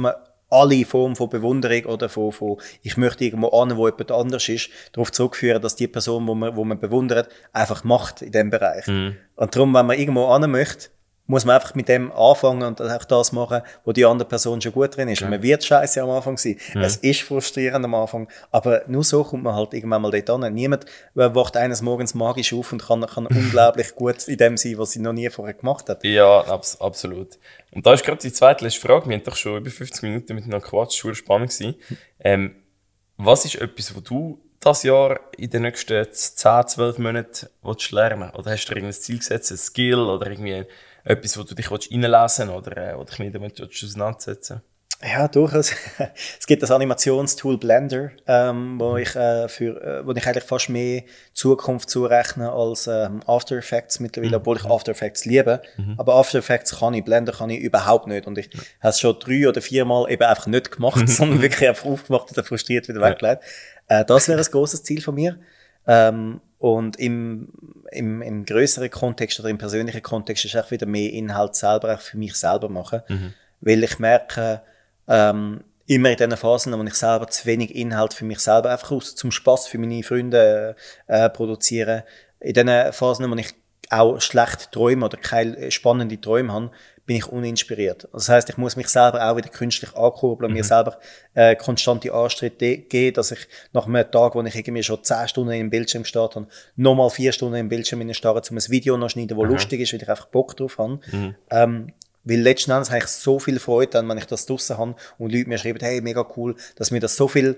alle Formen von Bewunderung oder von ich möchte irgendwo an, wo jemand anders ist, darauf zurückführen, dass die Person, wo man bewundert, einfach macht in diesem Bereich. Und darum, wenn man irgendwo an möchte, muss man einfach mit dem anfangen und auch das machen, wo die andere Person schon gut drin ist. Und man wird scheiße am Anfang sein. Es ist frustrierend am Anfang, aber nur so kommt man halt irgendwann mal dort an. Niemand wacht eines Morgens magisch auf und kann unglaublich gut in dem sein, was sie noch nie vorher gemacht hat. Ja, absolut. Und da ist gerade die zweitletzte Frage. Wir haben doch schon über 50 Minuten miteinander gequatscht, schon spannend gewesen. Was ist etwas, was du das Jahr in den nächsten 10, 12 Monaten lernen willst? Oder hast du irgendein Ziel gesetzt, ein Skill oder irgendwie etwas, wo du dich reinlesen willst oder dich mit damit auseinandersetzen? Ja, durchaus. Es gibt das Animationstool Blender, wo ich eigentlich fast mehr Zukunft zurechne als After Effects mittlerweile, obwohl ich After Effects liebe. Aber After Effects kann ich, Blender kann ich überhaupt nicht. Und ich habe es schon 3 oder 4 Mal eben einfach nicht gemacht, sondern wirklich einfach aufgemacht und frustriert wieder weggelegt. Das wäre ein grosses Ziel von mir. Und im grösseren Kontext oder im persönlichen Kontext ist auch wieder mehr Inhalt selber auch für mich selber machen. Weil ich merke, immer in diesen Phasen, wo ich selber zu wenig Inhalt für mich selber einfach zum Spass für meine Freunde produziere, in diesen Phasen, wo ich auch schlecht träume oder keine spannenden Träume habe, bin ich uninspiriert. Das heisst, ich muss mich selber auch wieder künstlich ankurbeln und mir selber konstante Anstritte geben, dass ich nach einem Tag, wo ich irgendwie schon 10 Stunden im Bildschirm gestartet habe, nochmal 4 Stunden im Bildschirm starre, um ein Video noch schneiden, das lustig ist, weil ich einfach Bock drauf habe. Weil letzten Endes habe ich so viel Freude dann, wenn ich das draussen habe und Leute mir schreiben, hey, mega cool, dass mir das so viel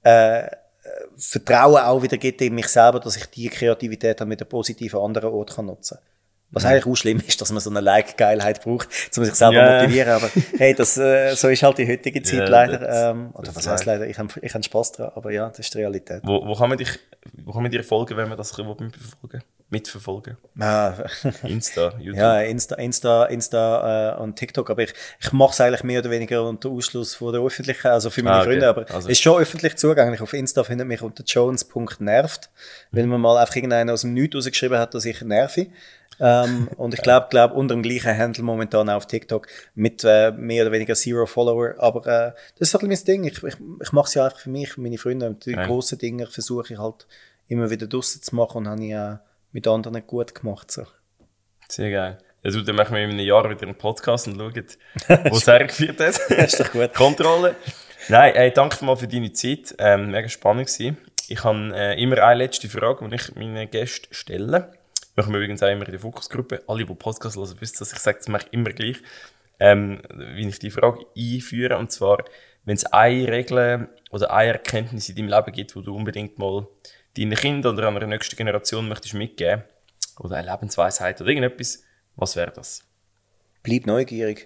Vertrauen auch wieder gibt in mich selber, dass ich die Kreativität dann mit einem positiven anderen Ort kann nutzen kann. Was eigentlich auch schlimm ist, dass man so eine Like-Geilheit braucht, um sich selber motivieren. Aber hey, so ist halt die heutige Zeit leider. Oder was heisst leider? Ich habe Spass dran, aber ja, das ist die Realität. Wo kann man dir folgen, wenn man das mitverfolgen? Insta, YouTube. Ja, Insta und TikTok. Aber ich mache es eigentlich mehr oder weniger unter Ausschluss von der Öffentlichkeit, also für meine Freunde. Aber es ist schon öffentlich zugänglich. Auf Insta findet mich unter jones.nervt, weil man mal einfach irgendeiner aus dem Nichts rausgeschrieben hat, dass ich nerve. Und ich glaube unter dem gleichen Handle momentan auch auf TikTok mit mehr oder weniger 0 Follower. Aber das ist ein bisschen mein Ding. Ich mache es ja einfach für mich, für meine Freunde. Und die grossen Dinge versuche ich halt immer wieder draussen zu machen und habe ich mit anderen gut gemacht. So. Sehr geil. Also, dann machen wir in einem Jahr wieder einen Podcast und schauen, wo es hergeführt hat. Das ist doch gut. Kontrolle. Nein, danke mal für deine Zeit. Mega spannend gewesen. Ich habe immer eine letzte Frage, die ich meinen Gästen stelle. Machen wir übrigens auch immer in der Fokusgruppe. Alle, die Podcast hören, wissen das. Ich sage das mache ich immer gleich, wie ich die Frage einführe. Und zwar, wenn es eine Regel oder eine Erkenntnis in deinem Leben gibt, die du unbedingt mal deinen Kindern oder einer nächsten Generation möchtest mitgeben, oder eine Lebensweisheit oder irgendetwas, was wäre das? Bleib neugierig.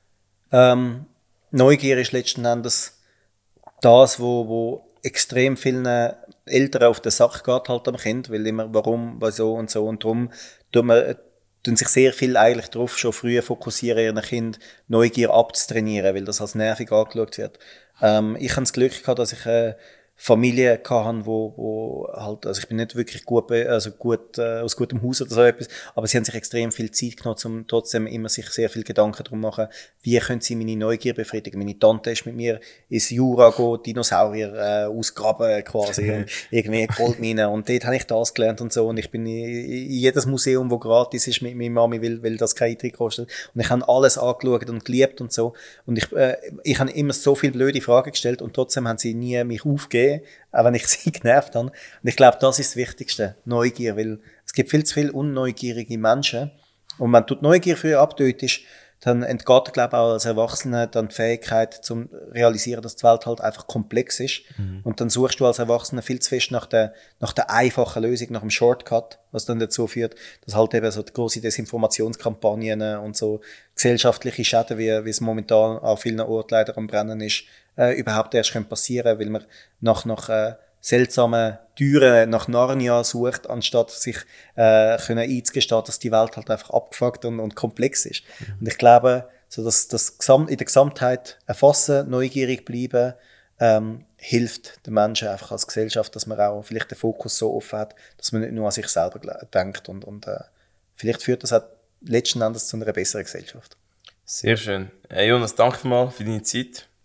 Neugier ist letzten Endes das, wo extrem vielen Eltern auf den Sack geht halt am Kind, weil immer warum, wieso und so, und darum tun sich sehr viel eigentlich darauf schon früher fokussieren, ihren Kind Neugier abzutrainieren, weil das als nervig angeschaut wird. Ich habe das Glück gehabt, dass ich Familie hatte, wo halt, also ich bin nicht wirklich gut aus gutem Haus oder so etwas, aber sie haben sich extrem viel Zeit genommen, um trotzdem immer sich sehr viel Gedanken darum machen, wie können sie meine Neugier befriedigen. Meine Tante ist mit mir ins Jura go, Dinosaurier ausgraben quasi und irgendwie Goldminen, und dort habe ich das gelernt und so, und ich bin in jedes Museum, wo gratis ist mit meiner Mami, weil das keinen Eintritt kostet, und ich habe alles angeschaut und geliebt und so, und ich habe immer so viele blöde Fragen gestellt und trotzdem haben sie nie mich aufgegeben, auch wenn ich sie genervt habe. Und ich glaube, das ist das Wichtigste, Neugier, weil es gibt viel zu viele unneugierige Menschen. Und wenn du die Neugier früher abtötest, dann entgeht dir, glaube ich, auch als Erwachsener dann die Fähigkeit, zum realisieren, dass die Welt halt einfach komplex ist. Und dann suchst du als Erwachsener viel zu fest nach der einfachen Lösung, nach dem Shortcut, was dann dazu führt, dass halt eben so die grosse Desinformationskampagnen und so gesellschaftliche Schäden, wie es momentan an vielen Orten leider am Brennen ist, überhaupt erst passieren können, weil man nach seltsamen Türen nach Narnia sucht, anstatt sich können einzugestehen, dass die Welt halt einfach abgefuckt und komplex ist. Und ich glaube, so dass in der Gesamtheit erfassen, neugierig bleiben, hilft den Menschen einfach als Gesellschaft, dass man auch vielleicht den Fokus so offen hat, dass man nicht nur an sich selber denkt, und vielleicht führt das auch letzten Endes zu einer besseren Gesellschaft. Sehr schön. Jonas, danke mal für deine Zeit.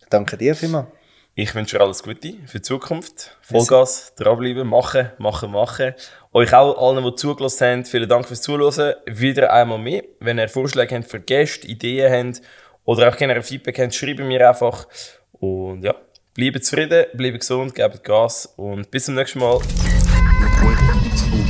Danke dir vielmals. Ich wünsche dir alles Gute für die Zukunft. Vollgas, dranbleiben, machen. Euch auch allen, die zugelassen haben, vielen Dank fürs Zuhören. Wieder einmal mehr. Wenn ihr Vorschläge habt für Gäste, Ideen habt oder auch generell Feedback habt, schreibt mir einfach. Und ja, bleibt zufrieden, bleibt gesund, gebt Gas und bis zum nächsten Mal.